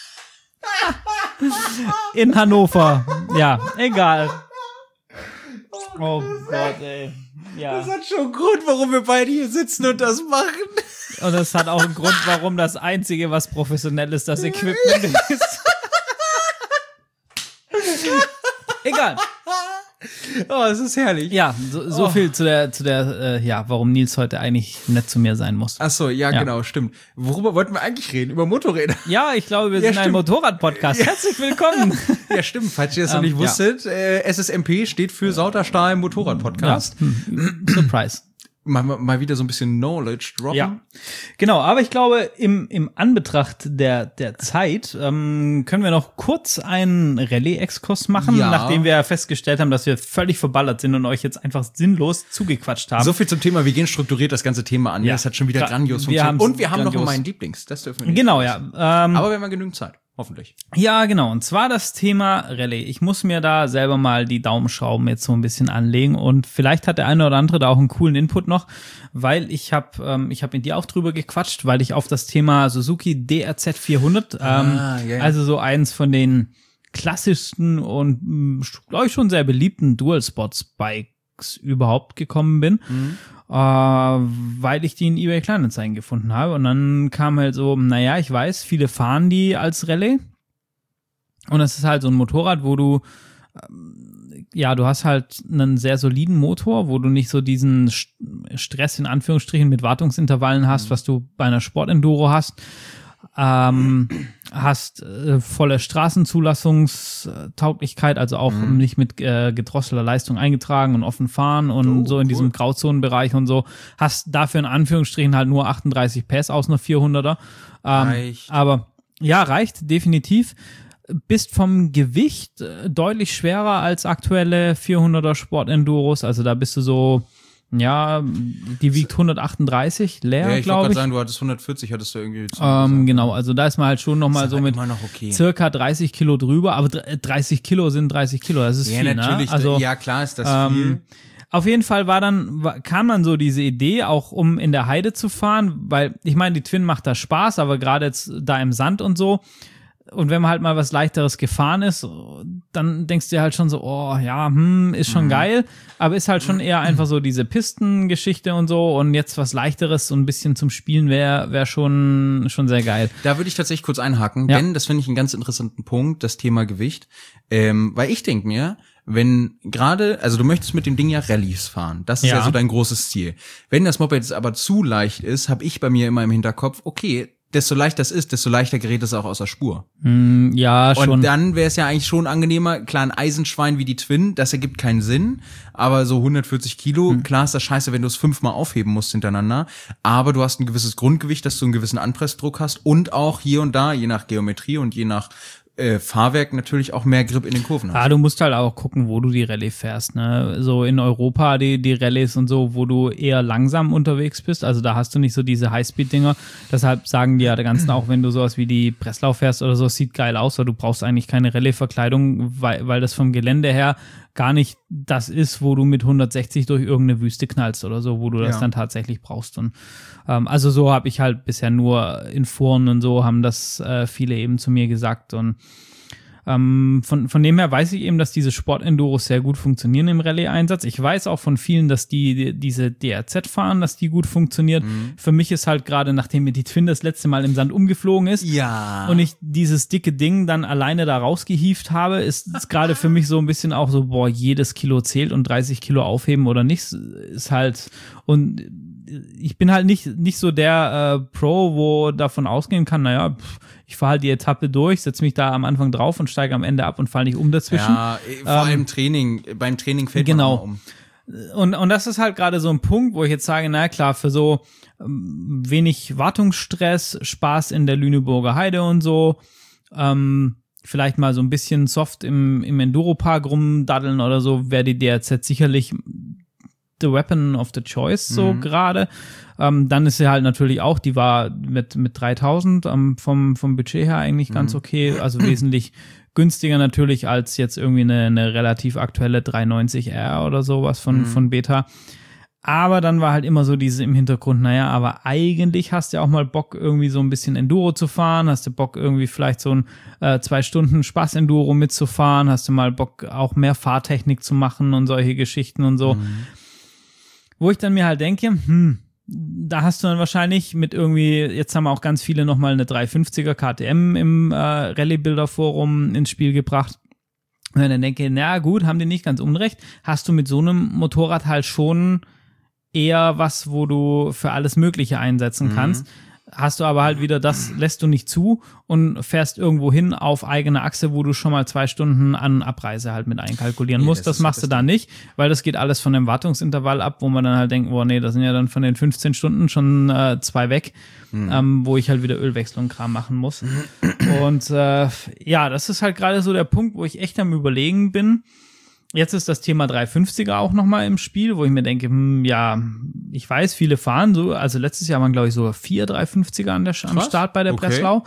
In Hannover. Ja, egal. Oh Gott, ey. Ja. Das hat schon einen Grund, warum wir beide hier sitzen und das machen. Und das hat auch einen Grund, warum das Einzige, was professionell ist, das Equipment ist. Egal. Oh, es ist herrlich. Ja, so, so Oh. viel zu der, zu der, äh, ja, warum Nils heute eigentlich nett zu mir sein muss. Ach so, ja, Ja. genau, stimmt. Worüber wollten wir eigentlich reden? Über Motorräder. Ja, ich glaube, wir Ja, sind ein stimmt. Motorrad-Podcast. Herzlich willkommen. Ja, stimmt. Falls ihr das noch Ähm, nicht ja. wusstet, äh, S S M P steht für Sauterstahl Motorrad-Podcast. Hm. Surprise. Mal, mal wieder so ein bisschen Knowledge droppen. Ja, genau. Aber ich glaube, im, im Anbetracht der, der Zeit ähm, können wir noch kurz einen Rallye-Exkurs machen, Ja. nachdem wir festgestellt haben, dass wir völlig verballert sind und euch jetzt einfach sinnlos zugequatscht haben. So viel zum Thema, wir gehen strukturiert das ganze Thema an. Ja, Ja. das hat schon wieder Gra- grandios wir funktioniert. haben's Und wir haben noch grandios. meinen Lieblings. Das dürfen wir nicht Genau, vergessen. ja. Ähm, Aber wir haben ja genügend Zeit. Hoffentlich. Ja, genau. Und zwar das Thema Rallye. Ich muss mir da selber mal die Daumenschrauben jetzt so ein bisschen anlegen und vielleicht hat der eine oder andere da auch einen coolen Input noch, weil ich habe ähm, ich habe mit dir auch drüber gequatscht, weil ich auf das Thema Suzuki D R Z vierhundert, ähm, Ah, ja, ja. also so eins von den klassischsten und glaube ich schon sehr beliebten Dual-Spots-Bikes überhaupt gekommen bin. Mhm. Äh, weil ich die in eBay Kleinanzeigen gefunden habe. Und dann kam halt so, naja, ich weiß, viele fahren die als Rallye. Und es ist halt so ein Motorrad, wo du, ähm, ja, du hast halt einen sehr soliden Motor, wo du nicht so diesen St- Stress in Anführungsstrichen mit Wartungsintervallen hast, was du bei einer Sportenduro hast. Ähm, hast äh, volle Straßenzulassungstauglichkeit, also auch Mhm. nicht mit äh, gedrosselter Leistung eingetragen und offen fahren und Oh, so in cool. diesem Grauzonenbereich und so. Hast dafür in Anführungsstrichen halt nur achtunddreißig P S aus einer vierhunderter. Ähm, Reicht. Aber ja, reicht definitiv. Bist vom Gewicht äh, deutlich schwerer als aktuelle vierhunderter Sportenduros. Also da bist du so, ja, die wiegt hundertachtunddreißig leer, Ja, ich wollte glaube gerade ich. sagen, du hattest hundertvierzig, hattest du irgendwie zu Ähm, genau, also da ist man halt schon nochmal Ist so aber mit immer noch okay. circa dreißig Kilo drüber, aber dr- dreißig Kilo sind dreißig Kilo, das ist Ja, viel, natürlich. ne? Also, ja, klar ist das ähm, viel. auf jeden Fall war dann, war, kam dann so diese Idee, auch um in der Heide zu fahren, weil ich meine, die Twin macht da Spaß, aber gerade jetzt da im Sand und so, und wenn man halt mal was Leichteres gefahren ist, dann denkst du dir halt schon so, oh ja, hm, ist schon Mhm. geil, aber ist halt schon eher einfach so diese Pistengeschichte und so und jetzt was Leichteres, so ein bisschen zum Spielen wäre wär schon, schon sehr geil. Da würde ich tatsächlich kurz einhaken, Ja. denn das finde ich einen ganz interessanten Punkt, das Thema Gewicht. Ähm, weil ich denke mir, wenn gerade, also du möchtest mit dem Ding ja Rallyes fahren. Das ist ja, Ja. so dein großes Ziel. Wenn das Moped jetzt aber zu leicht ist, habe ich bei mir immer im Hinterkopf, okay, desto leichter es ist, desto leichter gerät es auch aus der Spur. Mm, ja, schon. Und dann wäre es ja eigentlich schon angenehmer, klar, ein Eisenschwein wie die Twin, das ergibt keinen Sinn, aber so hundertvierzig Kilo, hm. klar ist das scheiße, wenn du es fünfmal aufheben musst hintereinander, aber du hast ein gewisses Grundgewicht, dass du einen gewissen Anpressdruck hast und auch hier und da, je nach Geometrie und je nach Äh, Fahrwerk natürlich auch mehr Grip in den Kurven hast. Ja, du musst halt auch gucken, wo du die Rallye fährst, ne? So in Europa die, die Rallyes und so, wo du eher langsam unterwegs bist, also da hast du nicht so diese Highspeed-Dinger, deshalb sagen die ja der ganzen auch, wenn du sowas wie die Breslau fährst oder so, sieht geil aus, aber du brauchst eigentlich keine Rallye-Verkleidung, weil, weil das vom Gelände her gar nicht das ist, wo du mit hundertsechzig durch irgendeine Wüste knallst oder so, wo du das ja. dann tatsächlich brauchst. Und ähm, also so habe ich halt bisher nur in Foren und so haben das äh, viele eben zu mir gesagt. Und ähm, von, von dem her weiß ich eben, dass diese Sportenduros sehr gut funktionieren im Rallye-Einsatz. Ich weiß auch von vielen, dass die, die diese D R Z fahren, dass die gut funktioniert. Mhm. Für mich ist halt gerade, nachdem mir die Twin das letzte Mal im Sand umgeflogen ist ja. und ich dieses dicke Ding dann alleine da rausgehievt habe, ist es gerade für mich so ein bisschen auch so, boah, jedes Kilo zählt und dreißig Kilo aufheben oder nicht, ist halt, und ich bin halt nicht, nicht so der äh, Pro, wo davon ausgehen kann, naja, pff, ich fahre halt die Etappe durch, setze mich da am Anfang drauf und steige am Ende ab und falle nicht um dazwischen. Ja, vor ähm, allem Training, beim Training fällt genau. man um. Und, und das ist halt gerade so ein Punkt, wo ich jetzt sage, na klar, für so ähm, wenig Wartungsstress, Spaß in der Lüneburger Heide und so, ähm, vielleicht mal so ein bisschen soft im, im Enduro-Park rumdaddeln oder so, wäre die D R Z sicherlich the weapon of the choice, so mhm. gerade. Ähm, dann ist sie halt natürlich auch, die war mit, mit dreitausend ähm, vom, vom Budget her eigentlich mhm. ganz okay, also wesentlich günstiger natürlich als jetzt irgendwie eine, eine relativ aktuelle dreihundertneunzig R oder sowas von, mhm. von Beta. Aber dann war halt immer so diese im Hintergrund, naja, aber eigentlich hast du ja auch mal Bock, irgendwie so ein bisschen Enduro zu fahren, hast du Bock, irgendwie vielleicht so ein äh, zwei Stunden Spaß-Enduro mitzufahren, hast du mal Bock, auch mehr Fahrtechnik zu machen und solche Geschichten und so. Mhm. Wo ich dann mir halt denke, hm, da hast du dann wahrscheinlich mit irgendwie, jetzt haben auch ganz viele nochmal eine dreihundertfünfziger K T M im äh, Rallye-Bilder-Forum ins Spiel gebracht. Und dann denke ich, na gut, haben die nicht ganz unrecht. Hast du mit so einem Motorrad halt schon eher was, wo du für alles Mögliche einsetzen mhm. kannst. Hast du aber halt wieder, das lässt du nicht zu und fährst irgendwo hin auf eigene Achse, wo du schon mal zwei Stunden an Abreise halt mit einkalkulieren nee, musst. Das, das machst du da nicht, weil das geht alles von dem Wartungsintervall ab, wo man dann halt denkt, boah, nee, das sind ja dann von den fünfzehn Stunden schon äh, zwei weg, mhm. ähm, wo ich halt wieder Ölwechsel und Kram machen muss. Und äh, ja, das ist halt gerade so der Punkt, wo ich echt am Überlegen bin. Jetzt ist das Thema dreihundertfünfziger auch nochmal im Spiel, wo ich mir denke, hm, ja, ich weiß, viele fahren so, also letztes Jahr waren, glaube ich, so vier dreihundertfünfziger an der, am Start bei der okay. Breslau.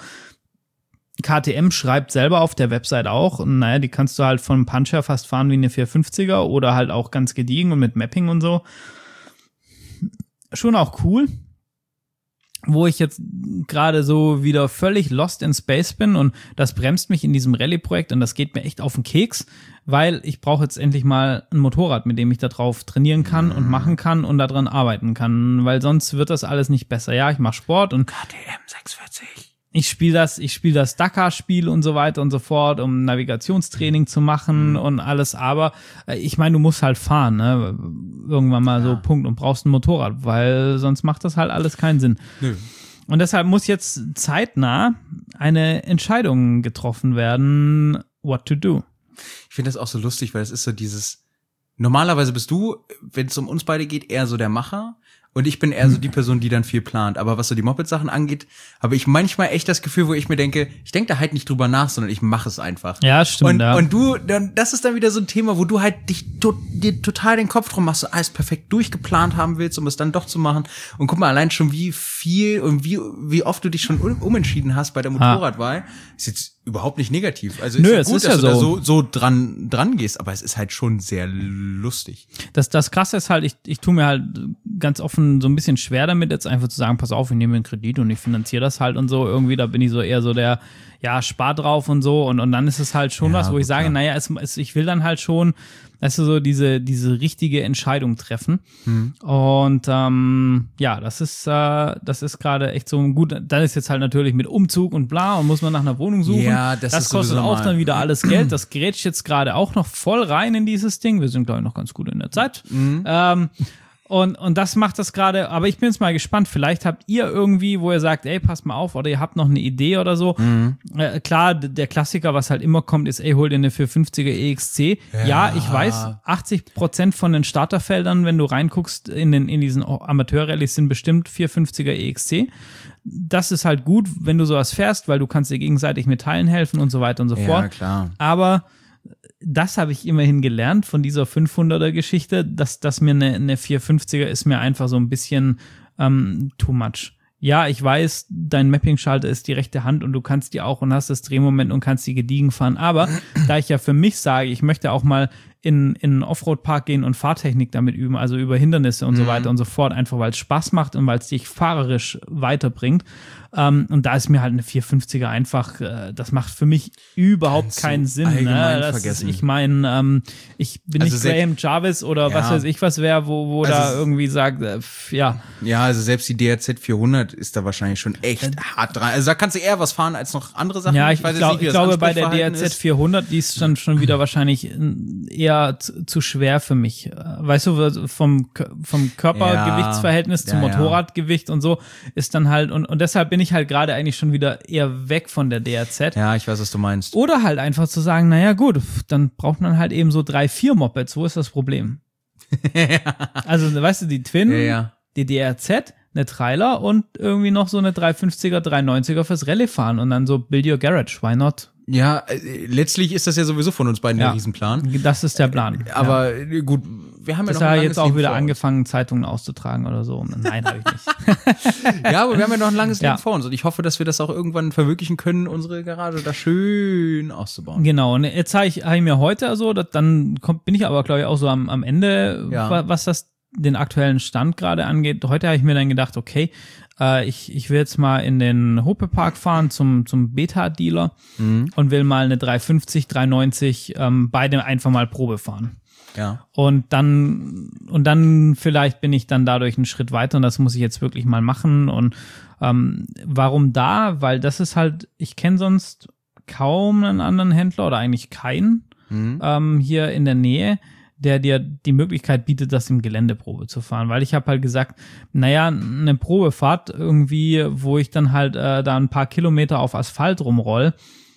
K T M schreibt selber auf der Website auch, naja, die kannst du halt von Puncher fast fahren wie eine vierhundertfünfziger oder halt auch ganz gediegen und mit Mapping und so. Schon auch cool. Wo ich jetzt gerade so wieder völlig lost in space bin und das bremst mich in diesem Rallye-Projekt und das geht mir echt auf den Keks, weil ich brauche jetzt endlich mal ein Motorrad, mit dem ich da drauf trainieren kann und machen kann und daran arbeiten kann, weil sonst wird das alles nicht besser. Ja, ich mache Sport und K T M sechsundvierzig. Ich spiele das, ich spiele das Dakar-Spiel und so weiter und so fort, um Navigationstraining zu machen mhm. und alles. Aber äh, ich meine, du musst halt fahren, ne? Irgendwann mal ja. so Punkt und brauchst ein Motorrad, weil sonst macht das halt alles keinen Sinn. Nö. Und deshalb muss jetzt zeitnah eine Entscheidung getroffen werden, what to do. Ich finde das auch so lustig, weil es ist so dieses, normalerweise bist du, wenn es um uns beide geht, eher so der Macher. Und ich bin eher so die Person, die dann viel plant. Aber was so die Moped-Sachen angeht, habe ich manchmal echt das Gefühl, wo ich mir denke, ich denke da halt nicht drüber nach, sondern ich mache es einfach. Ja, stimmt. Und, ja. und du, dann, das ist dann wieder so ein Thema, wo du halt dich to, dir total den Kopf drum machst, so alles perfekt durchgeplant haben willst, um es dann doch zu machen. Und guck mal, allein schon wie viel und wie, wie oft du dich schon umentschieden hast bei der Motorradwahl, ist jetzt überhaupt nicht negativ. Also Nö, ist ja gut, ist dass ja du so. da so, so dran, dran gehst, aber es ist halt schon sehr lustig. Das, das Krasse ist halt, ich, ich tue mir halt ganz offen so ein bisschen schwer damit, jetzt einfach zu sagen, pass auf, ich nehme einen Kredit und ich finanziere das halt und so. Irgendwie, da bin ich so eher so der, ja, spar drauf und so. Und, und dann ist es halt schon ja, was, wo gut, ich sage, ja. naja, es, es, ich will dann halt schon, weißt du, so diese, diese richtige Entscheidung treffen. Mhm. Und ähm, ja, das ist, äh, das ist gerade echt so gut. Dann ist jetzt halt natürlich mit Umzug und bla und muss man nach einer Wohnung suchen. Ja, das, das ist kostet auch mal. dann wieder alles Geld. Das grätscht jetzt gerade auch noch voll rein in dieses Ding. Wir sind, glaube ich, noch ganz gut in der Zeit. Mhm. Ähm, Und, und das macht das gerade, aber ich bin jetzt mal gespannt, vielleicht habt ihr irgendwie, wo ihr sagt, ey, passt mal auf, oder ihr habt noch eine Idee oder so. Mhm. Äh, klar, der Klassiker, was halt immer kommt, ist, ey, hol dir eine vierhundertfünfziger E X C. Ja. ja, ich weiß, achtzig Prozent von den Starterfeldern, wenn du reinguckst, in den in diesen Amateurrallyes sind bestimmt vierhundertfünfziger E X C. Das ist halt gut, wenn du sowas fährst, weil du kannst dir gegenseitig mit Teilen helfen und so weiter und so fort. Ja, klar. Aber das habe ich immerhin gelernt von dieser fünfhunderter Geschichte, dass, dass mir eine, eine vierhundertfünfziger ist mir einfach so ein bisschen ähm, too much. Ja, ich weiß, dein Mapping-Schalter ist die rechte Hand und du kannst die auch und hast das Drehmoment und kannst die gediegen fahren. Aber da ich ja für mich sage, ich möchte auch mal in, in einen Offroad-Park gehen und Fahrtechnik damit üben, also über Hindernisse und mhm. so weiter und so fort, einfach weil es Spaß macht und weil es dich fahrerisch weiterbringt. Ähm, und da ist mir halt eine vierhundertfünfziger einfach, äh, das macht für mich überhaupt Kannst keinen Sinn. Ne? Das vergessen. Ist, ich meine, ähm, ich bin also nicht Graham Jarvis oder ja. was weiß ich was wer, wo, wo also da irgendwie sagt, äh, ja. Ja, also selbst die D R Z vierhundert ist da wahrscheinlich schon echt äh, hart dran. Also da kannst du eher was fahren als noch andere Sachen. Ja, ich, ich, glaub, nicht, ich glaube bei der D R Z vierhundert, die ist dann schon wieder wahrscheinlich eher zu, zu schwer für mich. Weißt du, vom, vom Körpergewichtsverhältnis ja, zum ja, Motorradgewicht und so ist dann halt, und, und deshalb bin ich halt gerade eigentlich schon wieder eher weg von der D R Z. Ja, ich weiß, was du meinst. Oder halt einfach zu sagen, naja gut, dann braucht man halt eben so drei, vier Mopeds. Wo ist das Problem? Also, weißt du, die Twin, ja, ja. die D R Z, eine Trailer und irgendwie noch so eine dreihundertfünfziger, dreihundertneunziger fürs Rallye fahren und dann so build your garage, why not? Ja, äh, letztlich ist das ja sowieso von uns beiden ja, der Riesenplan. Das ist der Plan. Äh, aber ja. gut, wir haben das ja noch ein langes jetzt auch Leben wieder vor angefangen, uns. Zeitungen auszutragen oder so. Nein, habe ich nicht. Ja, aber wir haben ja noch ein langes ja. Leben vor uns und ich hoffe, dass wir das auch irgendwann verwirklichen können, unsere Garage da schön auszubauen. Genau, und jetzt habe ich, hab ich mir heute also, das, dann kommt, bin ich aber, glaube ich, auch so am, am Ende, ja. was das den aktuellen Stand gerade angeht. Heute habe ich mir dann gedacht, okay, äh, ich, ich will jetzt mal in den Hope-Park fahren zum, zum Beta-Dealer mhm. und will mal eine dreihundertfünfzig, dreihundertneunzig ähm, beide einfach mal Probe fahren. Ja. Und dann, und dann vielleicht bin ich dann dadurch einen Schritt weiter und das muss ich jetzt wirklich mal machen. Und ähm, warum da? Weil das ist halt, ich kenne sonst kaum einen anderen Händler oder eigentlich keinen mhm. ähm, hier in der Nähe, der dir die Möglichkeit bietet, das im Geländeprobe zu fahren. Weil ich habe halt gesagt, naja, eine Probefahrt irgendwie, wo ich dann halt äh, da ein paar Kilometer auf Asphalt rumroll,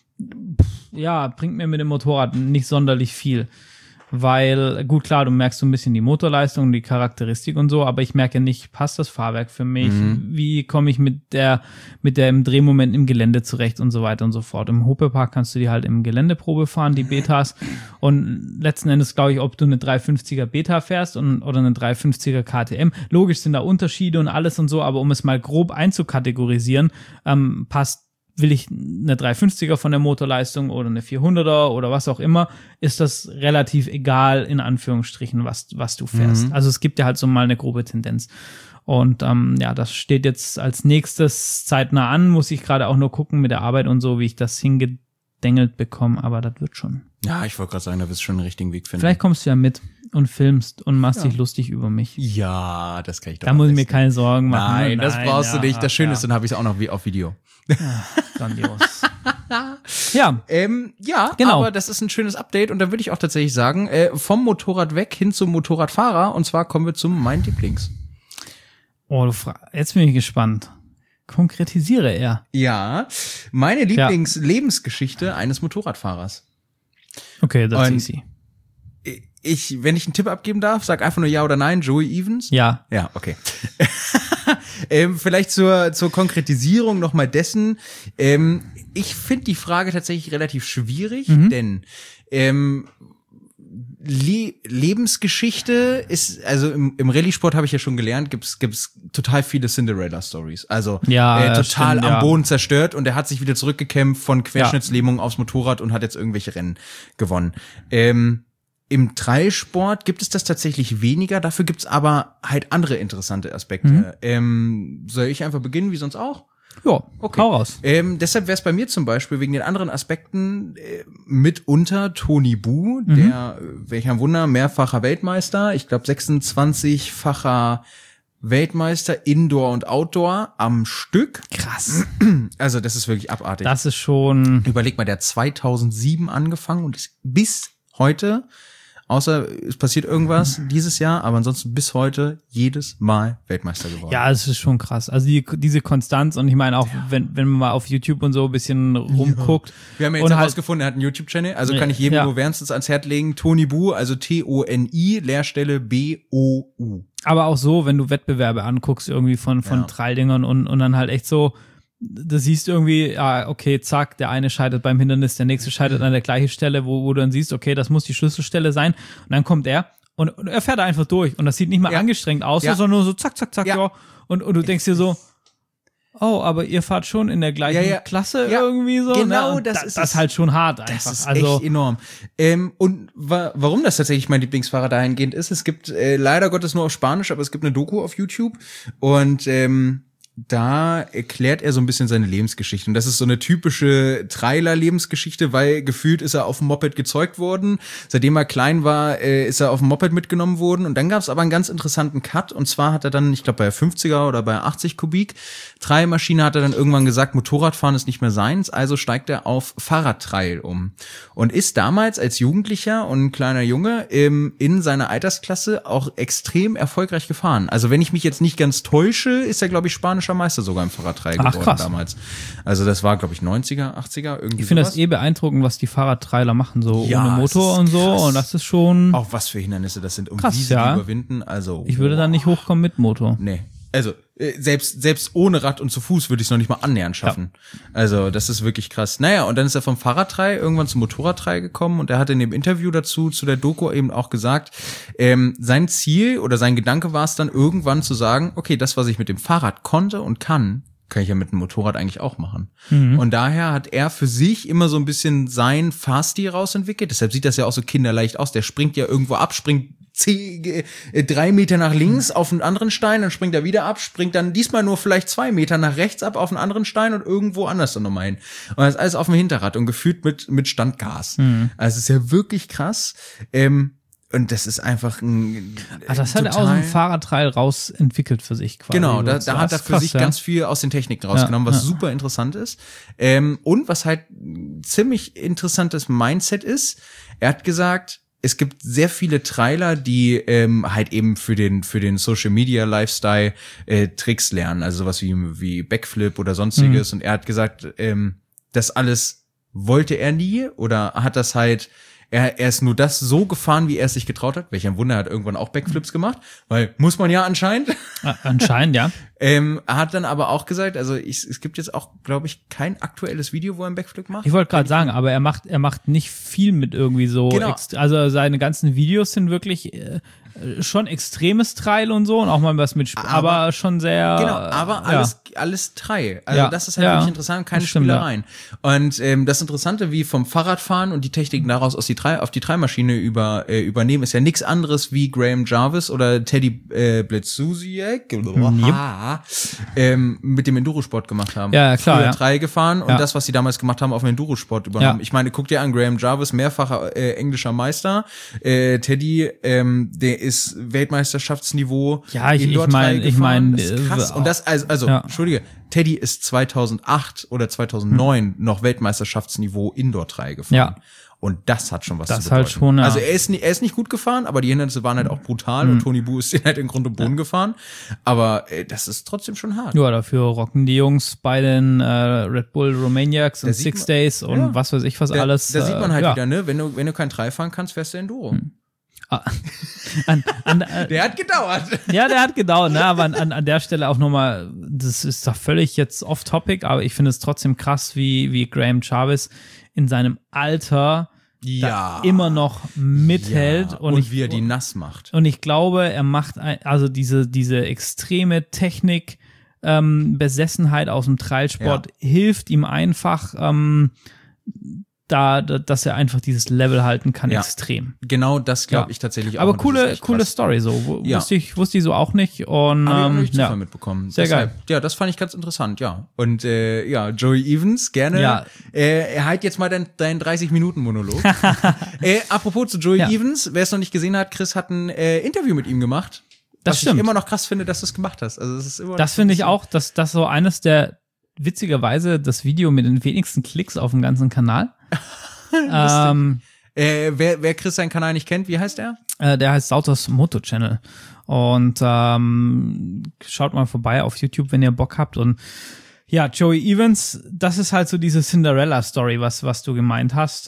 ja, bringt mir mit dem Motorrad nicht sonderlich viel. Weil, gut, klar, du merkst so ein bisschen die Motorleistung, die Charakteristik und so, aber ich merke nicht, passt das Fahrwerk für mich? Mhm. Wie komme ich mit der, mit dem Drehmoment im Gelände zurecht und so weiter und so fort. Im Hope-Park kannst du die halt im Geländeprobe fahren, die Betas. Und letzten Endes glaube ich, ob du eine dreihundertfünfziger Beta fährst und, oder eine dreihundertfünfziger K T M. Logisch sind da Unterschiede und alles und so, aber um es mal grob einzukategorisieren, ähm, passt will ich eine dreihundertfünfziger von der Motorleistung oder eine vierhunderter oder was auch immer, ist das relativ egal, in Anführungsstrichen, was, was du fährst. Mhm. Also es gibt ja halt so mal eine grobe Tendenz. Und ähm, ja, das steht jetzt als nächstes zeitnah an, muss ich gerade auch nur gucken mit der Arbeit und so, wie ich das hingedengelt bekomme, aber das wird schon. Ja, ich wollte gerade sagen, da wirst du schon einen richtigen Weg finden. Vielleicht kommst du ja mit und filmst und machst ja. dich lustig über mich. Ja, das kann ich doch. Da muss ich mir keine Sorgen machen. Nein, das Nein, brauchst ja, du nicht. Das Schöne ja. ist, dann habe ich es auch noch wie auf Video. Ja, grandios. ja. Ähm, ja, genau. Aber das ist ein schönes Update und da würde ich auch tatsächlich sagen, äh, vom Motorrad weg hin zum Motorradfahrer und zwar kommen wir zum mein Lieblings. Oh, du fra- jetzt bin ich gespannt. Konkretisiere er. Ja, meine Lieblings-Lebensgeschichte ja. eines Motorradfahrers. Okay, das ist easy. Ich, wenn ich einen Tipp abgeben darf, sag einfach nur ja oder nein, Joey Evans. Ja. Ja, okay. ähm, vielleicht zur, zur Konkretisierung nochmal dessen. Ähm, ich finde die Frage tatsächlich relativ schwierig, mhm. denn ähm, Le- Lebensgeschichte ist, also im, im Rallye-Sport habe ich ja schon gelernt, gibt's gibt's total viele Cinderella-Stories. Also ja, äh, total stimmt, am ja. Boden zerstört und er hat sich wieder zurückgekämpft von Querschnittslähmung ja. aufs Motorrad und hat jetzt irgendwelche Rennen gewonnen. Ähm, Im Trailsport gibt es das tatsächlich weniger, dafür gibt's aber halt andere interessante Aspekte. Mhm. Ähm, soll ich einfach beginnen, wie sonst auch? Ja, okay. Hau raus. Ähm, deshalb wäre es bei mir zum Beispiel wegen den anderen Aspekten äh, mitunter Tony Bu, Mhm. der, äh, welcher Wunder, mehrfacher Weltmeister, ich glaube sechsundzwanzigfacher Weltmeister Indoor und Outdoor am Stück. Krass. Also das ist wirklich abartig. Das ist schon. Überleg mal, der hat zweitausendsieben angefangen und ist bis heute außer es passiert irgendwas dieses Jahr, aber ansonsten bis heute jedes Mal Weltmeister geworden. Ja, es ist schon krass. Also die, diese Konstanz und ich meine auch, ja. wenn, wenn man mal auf YouTube und so ein bisschen rumguckt. Ja. Wir haben ja jetzt herausgefunden, halt, er hat einen YouTube-Channel, also kann ich jedem ja. nur wärmstens ans Herz legen. Tony Bu, also T O N I, Leerstelle B O U. Aber auch so, wenn du Wettbewerbe anguckst, irgendwie von, von ja. Traildingern und, und dann halt echt so, da siehst du irgendwie, ah, okay, zack, der eine scheitert beim Hindernis, der nächste scheitert an der gleichen Stelle, wo, wo du dann siehst, okay, das muss die Schlüsselstelle sein. Und dann kommt er und, und er fährt einfach durch. Und das sieht nicht mal ja. angestrengt aus, ja. sondern nur so zack, zack, zack, ja. ja. Und, und du denkst dir so, oh, aber ihr fahrt schon in der gleichen ja, ja. Klasse ja, irgendwie so. Genau, ne? das da, ist das ist halt schon hart einfach. Das ist also, echt enorm. Ähm, und wa- warum das tatsächlich mein Lieblingsfahrer dahingehend ist, es gibt äh, leider Gottes nur auf Spanisch, aber es gibt eine Doku auf YouTube und ähm, da erklärt er so ein bisschen seine Lebensgeschichte. Und das ist so eine typische Trailer-Lebensgeschichte, weil gefühlt ist er auf dem Moped gezeugt worden. Seitdem er klein war, äh, ist er auf dem Moped mitgenommen worden. Und dann gab es aber einen ganz interessanten Cut. Und zwar hat er dann, ich glaube bei fünfziger oder bei achtzig Kubik Trailmaschine hat er dann irgendwann gesagt, Motorradfahren ist nicht mehr seins. Also steigt er auf Fahrradtrail um. Und ist damals als Jugendlicher und ein kleiner Junge im, in seiner Altersklasse auch extrem erfolgreich gefahren. Also wenn ich mich jetzt nicht ganz täusche, ist er, glaube ich, spanischer Meister sogar im Fahrradtrail geworden Ach, krass. damals. Also das war, glaube ich, neunziger, achtziger, irgendwie Ich finde sowas. das eh beeindruckend, was die Fahrradtrailer machen, so Ja, ohne Motor und so. krass. Und das ist schon Auch was für Hindernisse das sind, um krass, diese ja. zu überwinden. Also Ich würde da nicht hochkommen mit Motor. Nee. Also äh, selbst selbst ohne Rad und zu Fuß würde ich es noch nicht mal annähernd schaffen. Ja. Also das ist wirklich krass. Naja, und dann ist er vom Fahrradtrail irgendwann zum Motorradtrail gekommen und er hat in dem Interview dazu, zu der Doku eben auch gesagt, ähm, sein Ziel oder sein Gedanke war es dann irgendwann zu sagen, okay, das, was ich mit dem Fahrrad konnte und kann, kann ich ja mit dem Motorrad eigentlich auch machen. Mhm. Und daher hat er für sich immer so ein bisschen sein Fahrstil rausentwickelt. Deshalb sieht das ja auch so kinderleicht aus. Der springt ja irgendwo ab, springt zehn, äh, drei Meter nach links auf einen anderen Stein, dann springt er wieder ab, springt dann diesmal nur vielleicht zwei Meter nach rechts ab auf einen anderen Stein und irgendwo anders dann nochmal hin. Und das ist alles auf dem Hinterrad und gefühlt mit mit Standgas. Mhm. Also es ist ja wirklich krass. Ähm, Und das ist einfach ein Ach, das hat er aus dem Fahrradtrail raus entwickelt für sich quasi. Genau, da, da hat er für krass, sich ja. ganz viel aus den Techniken rausgenommen, ja, was ja. super interessant ist. Ähm, und was halt ein ziemlich interessantes Mindset ist, er hat gesagt, es gibt sehr viele Trailer, die ähm, halt eben für den für den Social Media Lifestyle äh, Tricks lernen, also sowas wie wie Backflip oder sonstiges. Mhm. Und er hat gesagt, ähm, das alles wollte er nie oder hat das halt Er, er ist nur das so gefahren, wie er es sich getraut hat. Welch ein Wunder, er hat irgendwann auch Backflips gemacht, weil muss man ja anscheinend. Ah, anscheinend, ja. ähm, er hat dann aber auch gesagt, also ich, es gibt jetzt auch, glaube ich, kein aktuelles Video, wo er einen Backflip macht. Ich wollte gerade sagen, aber er macht er macht nicht viel mit irgendwie so. Genau. Ext- also seine ganzen Videos sind wirklich äh, schon extremes Trail und so und auch mal was mit, Sp- aber, aber schon sehr. Genau, aber alles ja. alles Trail. Also ja. das ist halt ja. wirklich interessant, keine stimmt, Spielereien. Ja. Und ähm, das Interessante, wie vom Fahrradfahren und die Techniken daraus aus die Trail, auf die Trailmaschine über äh, übernehmen, ist ja nichts anderes wie Graham Jarvis oder Teddy äh, Blitzusiak yep. ähm, mit dem Endurosport gemacht haben. Ja, klar. Früher Ja. Trail gefahren und ja. das, was sie damals gemacht haben, auf den Endurosport übernommen. Ja. Ich meine, guck dir an, Graham Jarvis, mehrfacher äh, englischer Meister. Äh, Teddy, ähm, der ist Weltmeisterschaftsniveau. Ja, ich, ich Indoor-Trail meine, ich gefahren. meine, Das ist krass. äh, Und das, also, also ja. Entschuldige, Teddy ist zweitausendacht oder zweitausendneun hm. noch Weltmeisterschaftsniveau Indoor-Trail gefahren. Ja. Und das hat schon was das zu bedeuten. Halt schon, ja. Also er ist, nicht, er ist nicht gut gefahren, aber die Hindernisse waren halt auch brutal mhm. und Tony Bu ist den halt in Grund und Boden ja. gefahren. Aber äh, das ist trotzdem schon hart. Ja, dafür rocken die Jungs bei den äh, Red Bull Romaniacs und Six man, Days und ja. was weiß ich was da, alles. Da sieht man halt äh, ja. wieder, ne, wenn du, wenn du kein Trail fahren kannst, fährst du Enduro. Mhm. Ah, an, an, äh, der hat gedauert. Ja, der hat gedauert, ne? Aber an, an, an der Stelle auch nochmal, das ist doch völlig jetzt off-topic, aber ich finde es trotzdem krass, wie, wie Graham Jarvis in seinem Alter ja. da immer noch mithält. Ja. Und, und ich, wie er die nass macht. Und ich glaube, er macht ein, also diese, diese extreme Technik, ähm, Besessenheit aus dem Trailsport ja. hilft ihm einfach, ähm, Da, da, dass er einfach dieses Level halten kann, ja. extrem. Genau, das glaube ja. ich tatsächlich auch. Aber coole, coole Story so. W- ja. Wusste ich, wusste ich so auch nicht. Und, aber ähm, ich ja. mitbekommen. Sehr Deshalb, geil. Ja, das fand ich ganz interessant, ja. Und äh, ja, Joey Evans, gerne. Ja. Äh, halt jetzt mal deinen dein dreißig-Minuten-Monolog. äh, apropos zu Joey ja. Evans, wer es noch nicht gesehen hat, Chris hat ein äh, Interview mit ihm gemacht. Das was stimmt. ich immer noch krass finde, dass du es gemacht hast. Also das ist immer Das finde ich auch, dass das so eines der, witzigerweise, das Video mit den wenigsten Klicks auf dem ganzen Kanal. ähm, Äh, wer, wer Chris seinen Kanal nicht kennt, wie heißt er? Äh, der heißt Sautos Moto Channel. Und ähm, schaut mal vorbei auf YouTube, wenn ihr Bock habt. Und ja, Joey Evans, das ist halt so diese Cinderella-Story, was was du gemeint hast.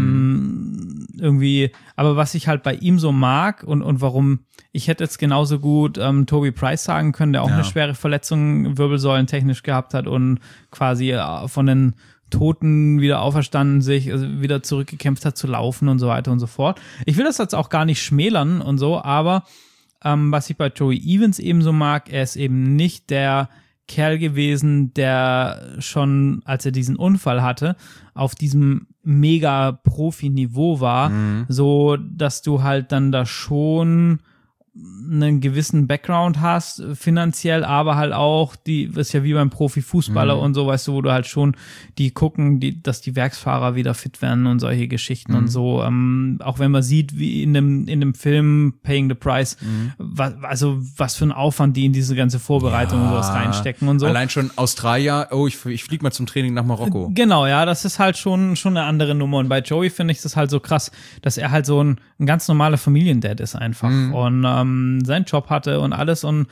Ähm, mhm. Irgendwie, aber was ich halt bei ihm so mag und und warum, ich hätte jetzt genauso gut ähm, Toby Price sagen können, der auch ja. eine schwere Verletzung wirbelsäulentechnisch gehabt hat und quasi äh, von den Toten wieder auferstanden, sich also wieder zurückgekämpft hat zu laufen und so weiter und so fort. Ich will das jetzt auch gar nicht schmälern und so, aber ähm, was ich bei Joey Evans eben so mag, er ist eben nicht der Kerl gewesen, der schon, als er diesen Unfall hatte, auf diesem mega Profi-Niveau war, mhm. so dass du halt dann da schon einen gewissen Background hast, finanziell, aber halt auch, die, das ist ja wie beim Profifußballer mhm. und so, weißt du, wo du halt schon die gucken, die, dass die Werksfahrer wieder fit werden und solche Geschichten mhm. und so. Ähm, auch wenn man sieht, wie in dem, in dem Film Paying the Price, mhm. was, also was für ein Aufwand die in diese ganze Vorbereitung ja. und sowas reinstecken und so. Allein schon Australier, oh, ich, ich flieg mal zum Training nach Marokko. Genau, ja, das ist halt schon, schon eine andere Nummer. Und bei Joey finde ich das halt so krass, dass er halt so ein, ein ganz normaler Familiendad ist einfach. Mhm. Und ähm, seinen Job hatte und alles und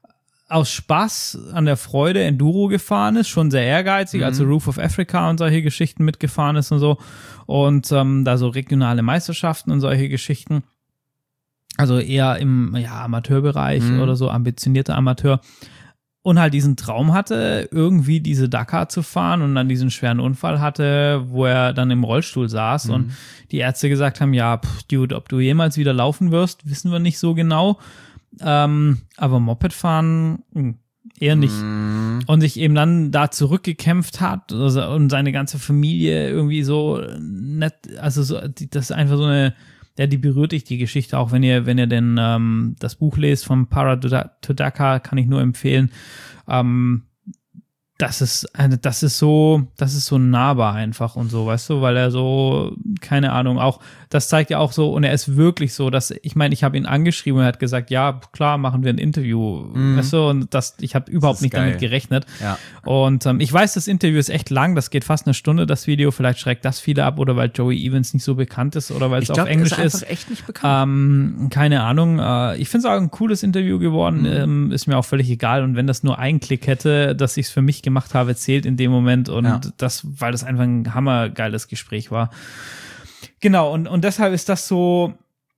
aus Spaß an der Freude Enduro gefahren ist, schon sehr ehrgeizig, mhm. also Roof of Africa und solche Geschichten mitgefahren ist und so und ähm, da so regionale Meisterschaften und solche Geschichten, also eher im ja, Amateurbereich mhm. oder so, ambitionierter Amateur und halt diesen Traum hatte, irgendwie diese Dakar zu fahren und dann diesen schweren Unfall hatte, wo er dann im Rollstuhl saß mhm. und die Ärzte gesagt haben, ja, pff, Dude, ob du jemals wieder laufen wirst, wissen wir nicht so genau, ähm, aber Moped fahren mh, eher nicht. Mhm. Und sich eben dann da zurückgekämpft hat also, und seine ganze Familie irgendwie so nett, also so, das ist einfach so eine, ja, die berührt dich, die Geschichte, auch wenn ihr, wenn ihr denn ähm, das Buch lest vom Para to Dakar, kann ich nur empfehlen. Ähm, das ist eine, das ist so, das ist so nahbar einfach und so, weißt du, weil er so, keine Ahnung, auch, das zeigt ja auch so, und er ist wirklich so, dass, ich meine, ich habe ihn angeschrieben und er hat gesagt, ja, klar, machen wir ein Interview, mhm. weißt du, und das, ich habe überhaupt nicht geil. damit gerechnet. Ja. Und ähm, ich weiß, das Interview ist echt lang, das geht fast eine Stunde, das Video, vielleicht schreckt das viele ab oder weil Joey Evans nicht so bekannt ist oder weil es auf Englisch ist. Ich glaube, er ist einfach echt nicht bekannt. Ähm, keine Ahnung, äh, ich finde es auch ein cooles Interview geworden, mhm. ähm, ist mir auch völlig egal und wenn das nur einen Klick hätte, dass ich es für mich gemacht habe, zählt in dem Moment und ja. das, weil das einfach ein hammergeiles Gespräch war. Genau, und, und deshalb ist das so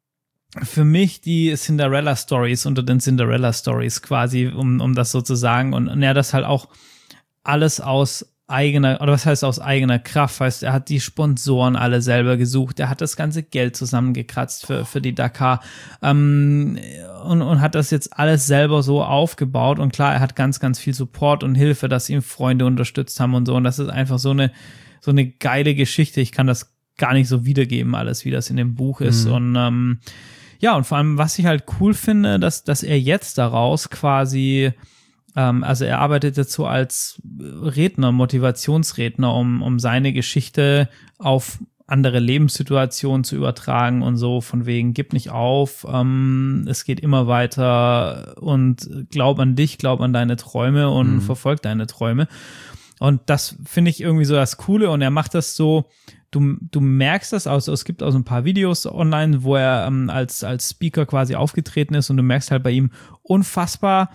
für mich die Cinderella-Stories unter den Cinderella-Stories quasi, um, um das so zu sagen. Und, und er das halt auch alles aus eigener, oder was heißt aus eigener Kraft, heißt, er hat die Sponsoren alle selber gesucht, er hat das ganze Geld zusammengekratzt für, für die Dakar ähm, und, und hat das jetzt alles selber so aufgebaut und klar, er hat ganz, ganz viel Support und Hilfe, dass ihm Freunde unterstützt haben und so und das ist einfach so eine, so eine geile Geschichte, ich kann das gar nicht so wiedergeben, alles, wie das in dem Buch ist mhm. und ähm, ja, und vor allem, was ich halt cool finde, dass, dass er jetzt daraus quasi also er arbeitet jetzt so als Redner, Motivationsredner, um, um seine Geschichte auf andere Lebenssituationen zu übertragen und so von wegen, gib nicht auf, ähm, es geht immer weiter und glaub an dich, glaub an deine Träume und mhm. verfolg deine Träume. Und das finde ich irgendwie so das Coole und er macht das so, du, du merkst das, also es gibt auch so ein paar Videos online, wo er ähm, als, als Speaker quasi aufgetreten ist und du merkst halt bei ihm unfassbar,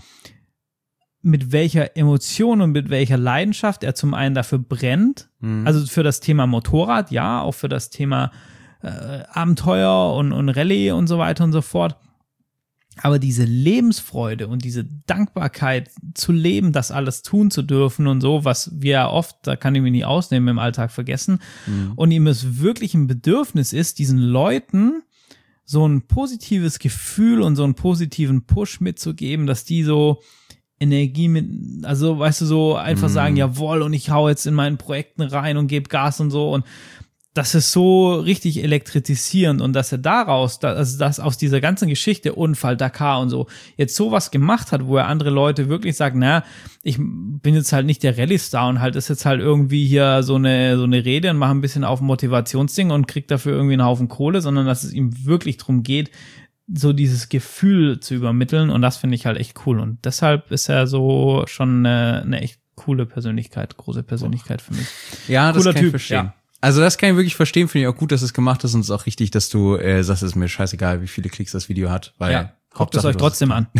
mit welcher Emotion und mit welcher Leidenschaft er zum einen dafür brennt, mhm. also für das Thema Motorrad, ja, auch für das Thema äh, Abenteuer und, und Rallye und so weiter und so fort. Aber diese Lebensfreude und diese Dankbarkeit zu leben, das alles tun zu dürfen und so, was wir ja oft, da kann ich mich nicht ausnehmen, im Alltag vergessen. Mhm. Und ihm es wirklich ein Bedürfnis ist, diesen Leuten so ein positives Gefühl und so einen positiven Push mitzugeben, dass die so Energie mit, also weißt du, so einfach mm. sagen, jawohl, und ich hau jetzt in meinen Projekten rein und gebe Gas und so und das ist so richtig elektrisierend und dass er daraus, also dass aus dieser ganzen Geschichte, Unfall, Dakar und so, jetzt sowas gemacht hat, wo er andere Leute wirklich sagen, na, ich bin jetzt halt nicht der Rallye-Star und halt ist jetzt halt irgendwie hier so eine, so eine Rede und mache ein bisschen auf Motivationsding und krieg dafür irgendwie einen Haufen Kohle, sondern dass es ihm wirklich drum geht, so dieses Gefühl zu übermitteln und das finde ich halt echt cool und deshalb ist er so schon eine, eine echt coole Persönlichkeit, große Persönlichkeit für mich. Ja, das Cooler kann ich Typ, verstehen. Ja. Also das kann ich wirklich verstehen, finde ich auch gut, dass es gemacht ist und es ist auch richtig, dass du äh, sagst, es ist mir scheißegal, wie viele Klicks das Video hat. Weil Ja, guckt es euch trotzdem an.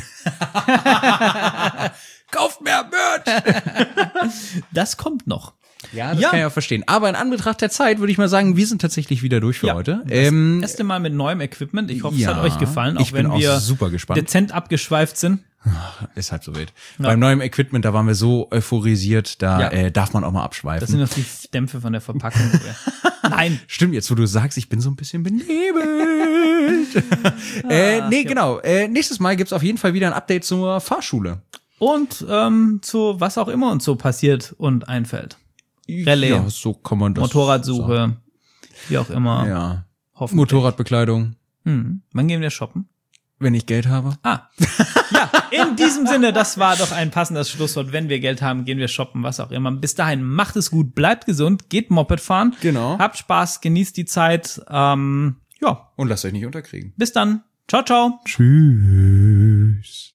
Kauft mehr Merch! Das kommt noch. Ja, das Ja. kann ich auch verstehen. Aber in Anbetracht der Zeit würde ich mal sagen, wir sind tatsächlich wieder durch für Ja, heute. das Ähm, erste Mal mit neuem Equipment. Ich hoffe, ja, es hat euch gefallen, auch ich bin wenn auch wir super gespannt. dezent abgeschweift sind. Ist halt so wild. Ja. Beim neuen Equipment, da waren wir so euphorisiert, da Ja. äh, darf man auch mal abschweifen. Das sind noch die Dämpfe von der Verpackung. Nein. Stimmt, jetzt wo du sagst, ich bin so ein bisschen benebelt. äh, nee, ja. genau. Äh, nächstes Mal gibt's auf jeden Fall wieder ein Update zur Fahrschule. Und ähm, zu was auch immer uns so passiert und einfällt. Rallye, Ja, so kann man das Motorradsuche, sagen. wie auch immer. Ja. Hoffentlich. Motorradbekleidung, Hm. Wann gehen wir shoppen? wenn ich Geld habe. Ah, ja, in diesem Sinne, das war doch ein passendes Schlusswort. Wenn wir Geld haben, gehen wir shoppen, was auch immer. Bis dahin, macht es gut, bleibt gesund, geht Moped fahren. Genau. Habt Spaß, genießt die Zeit. Ähm, ja, Und lasst euch nicht unterkriegen. bis dann. Ciao, ciao. Tschüss.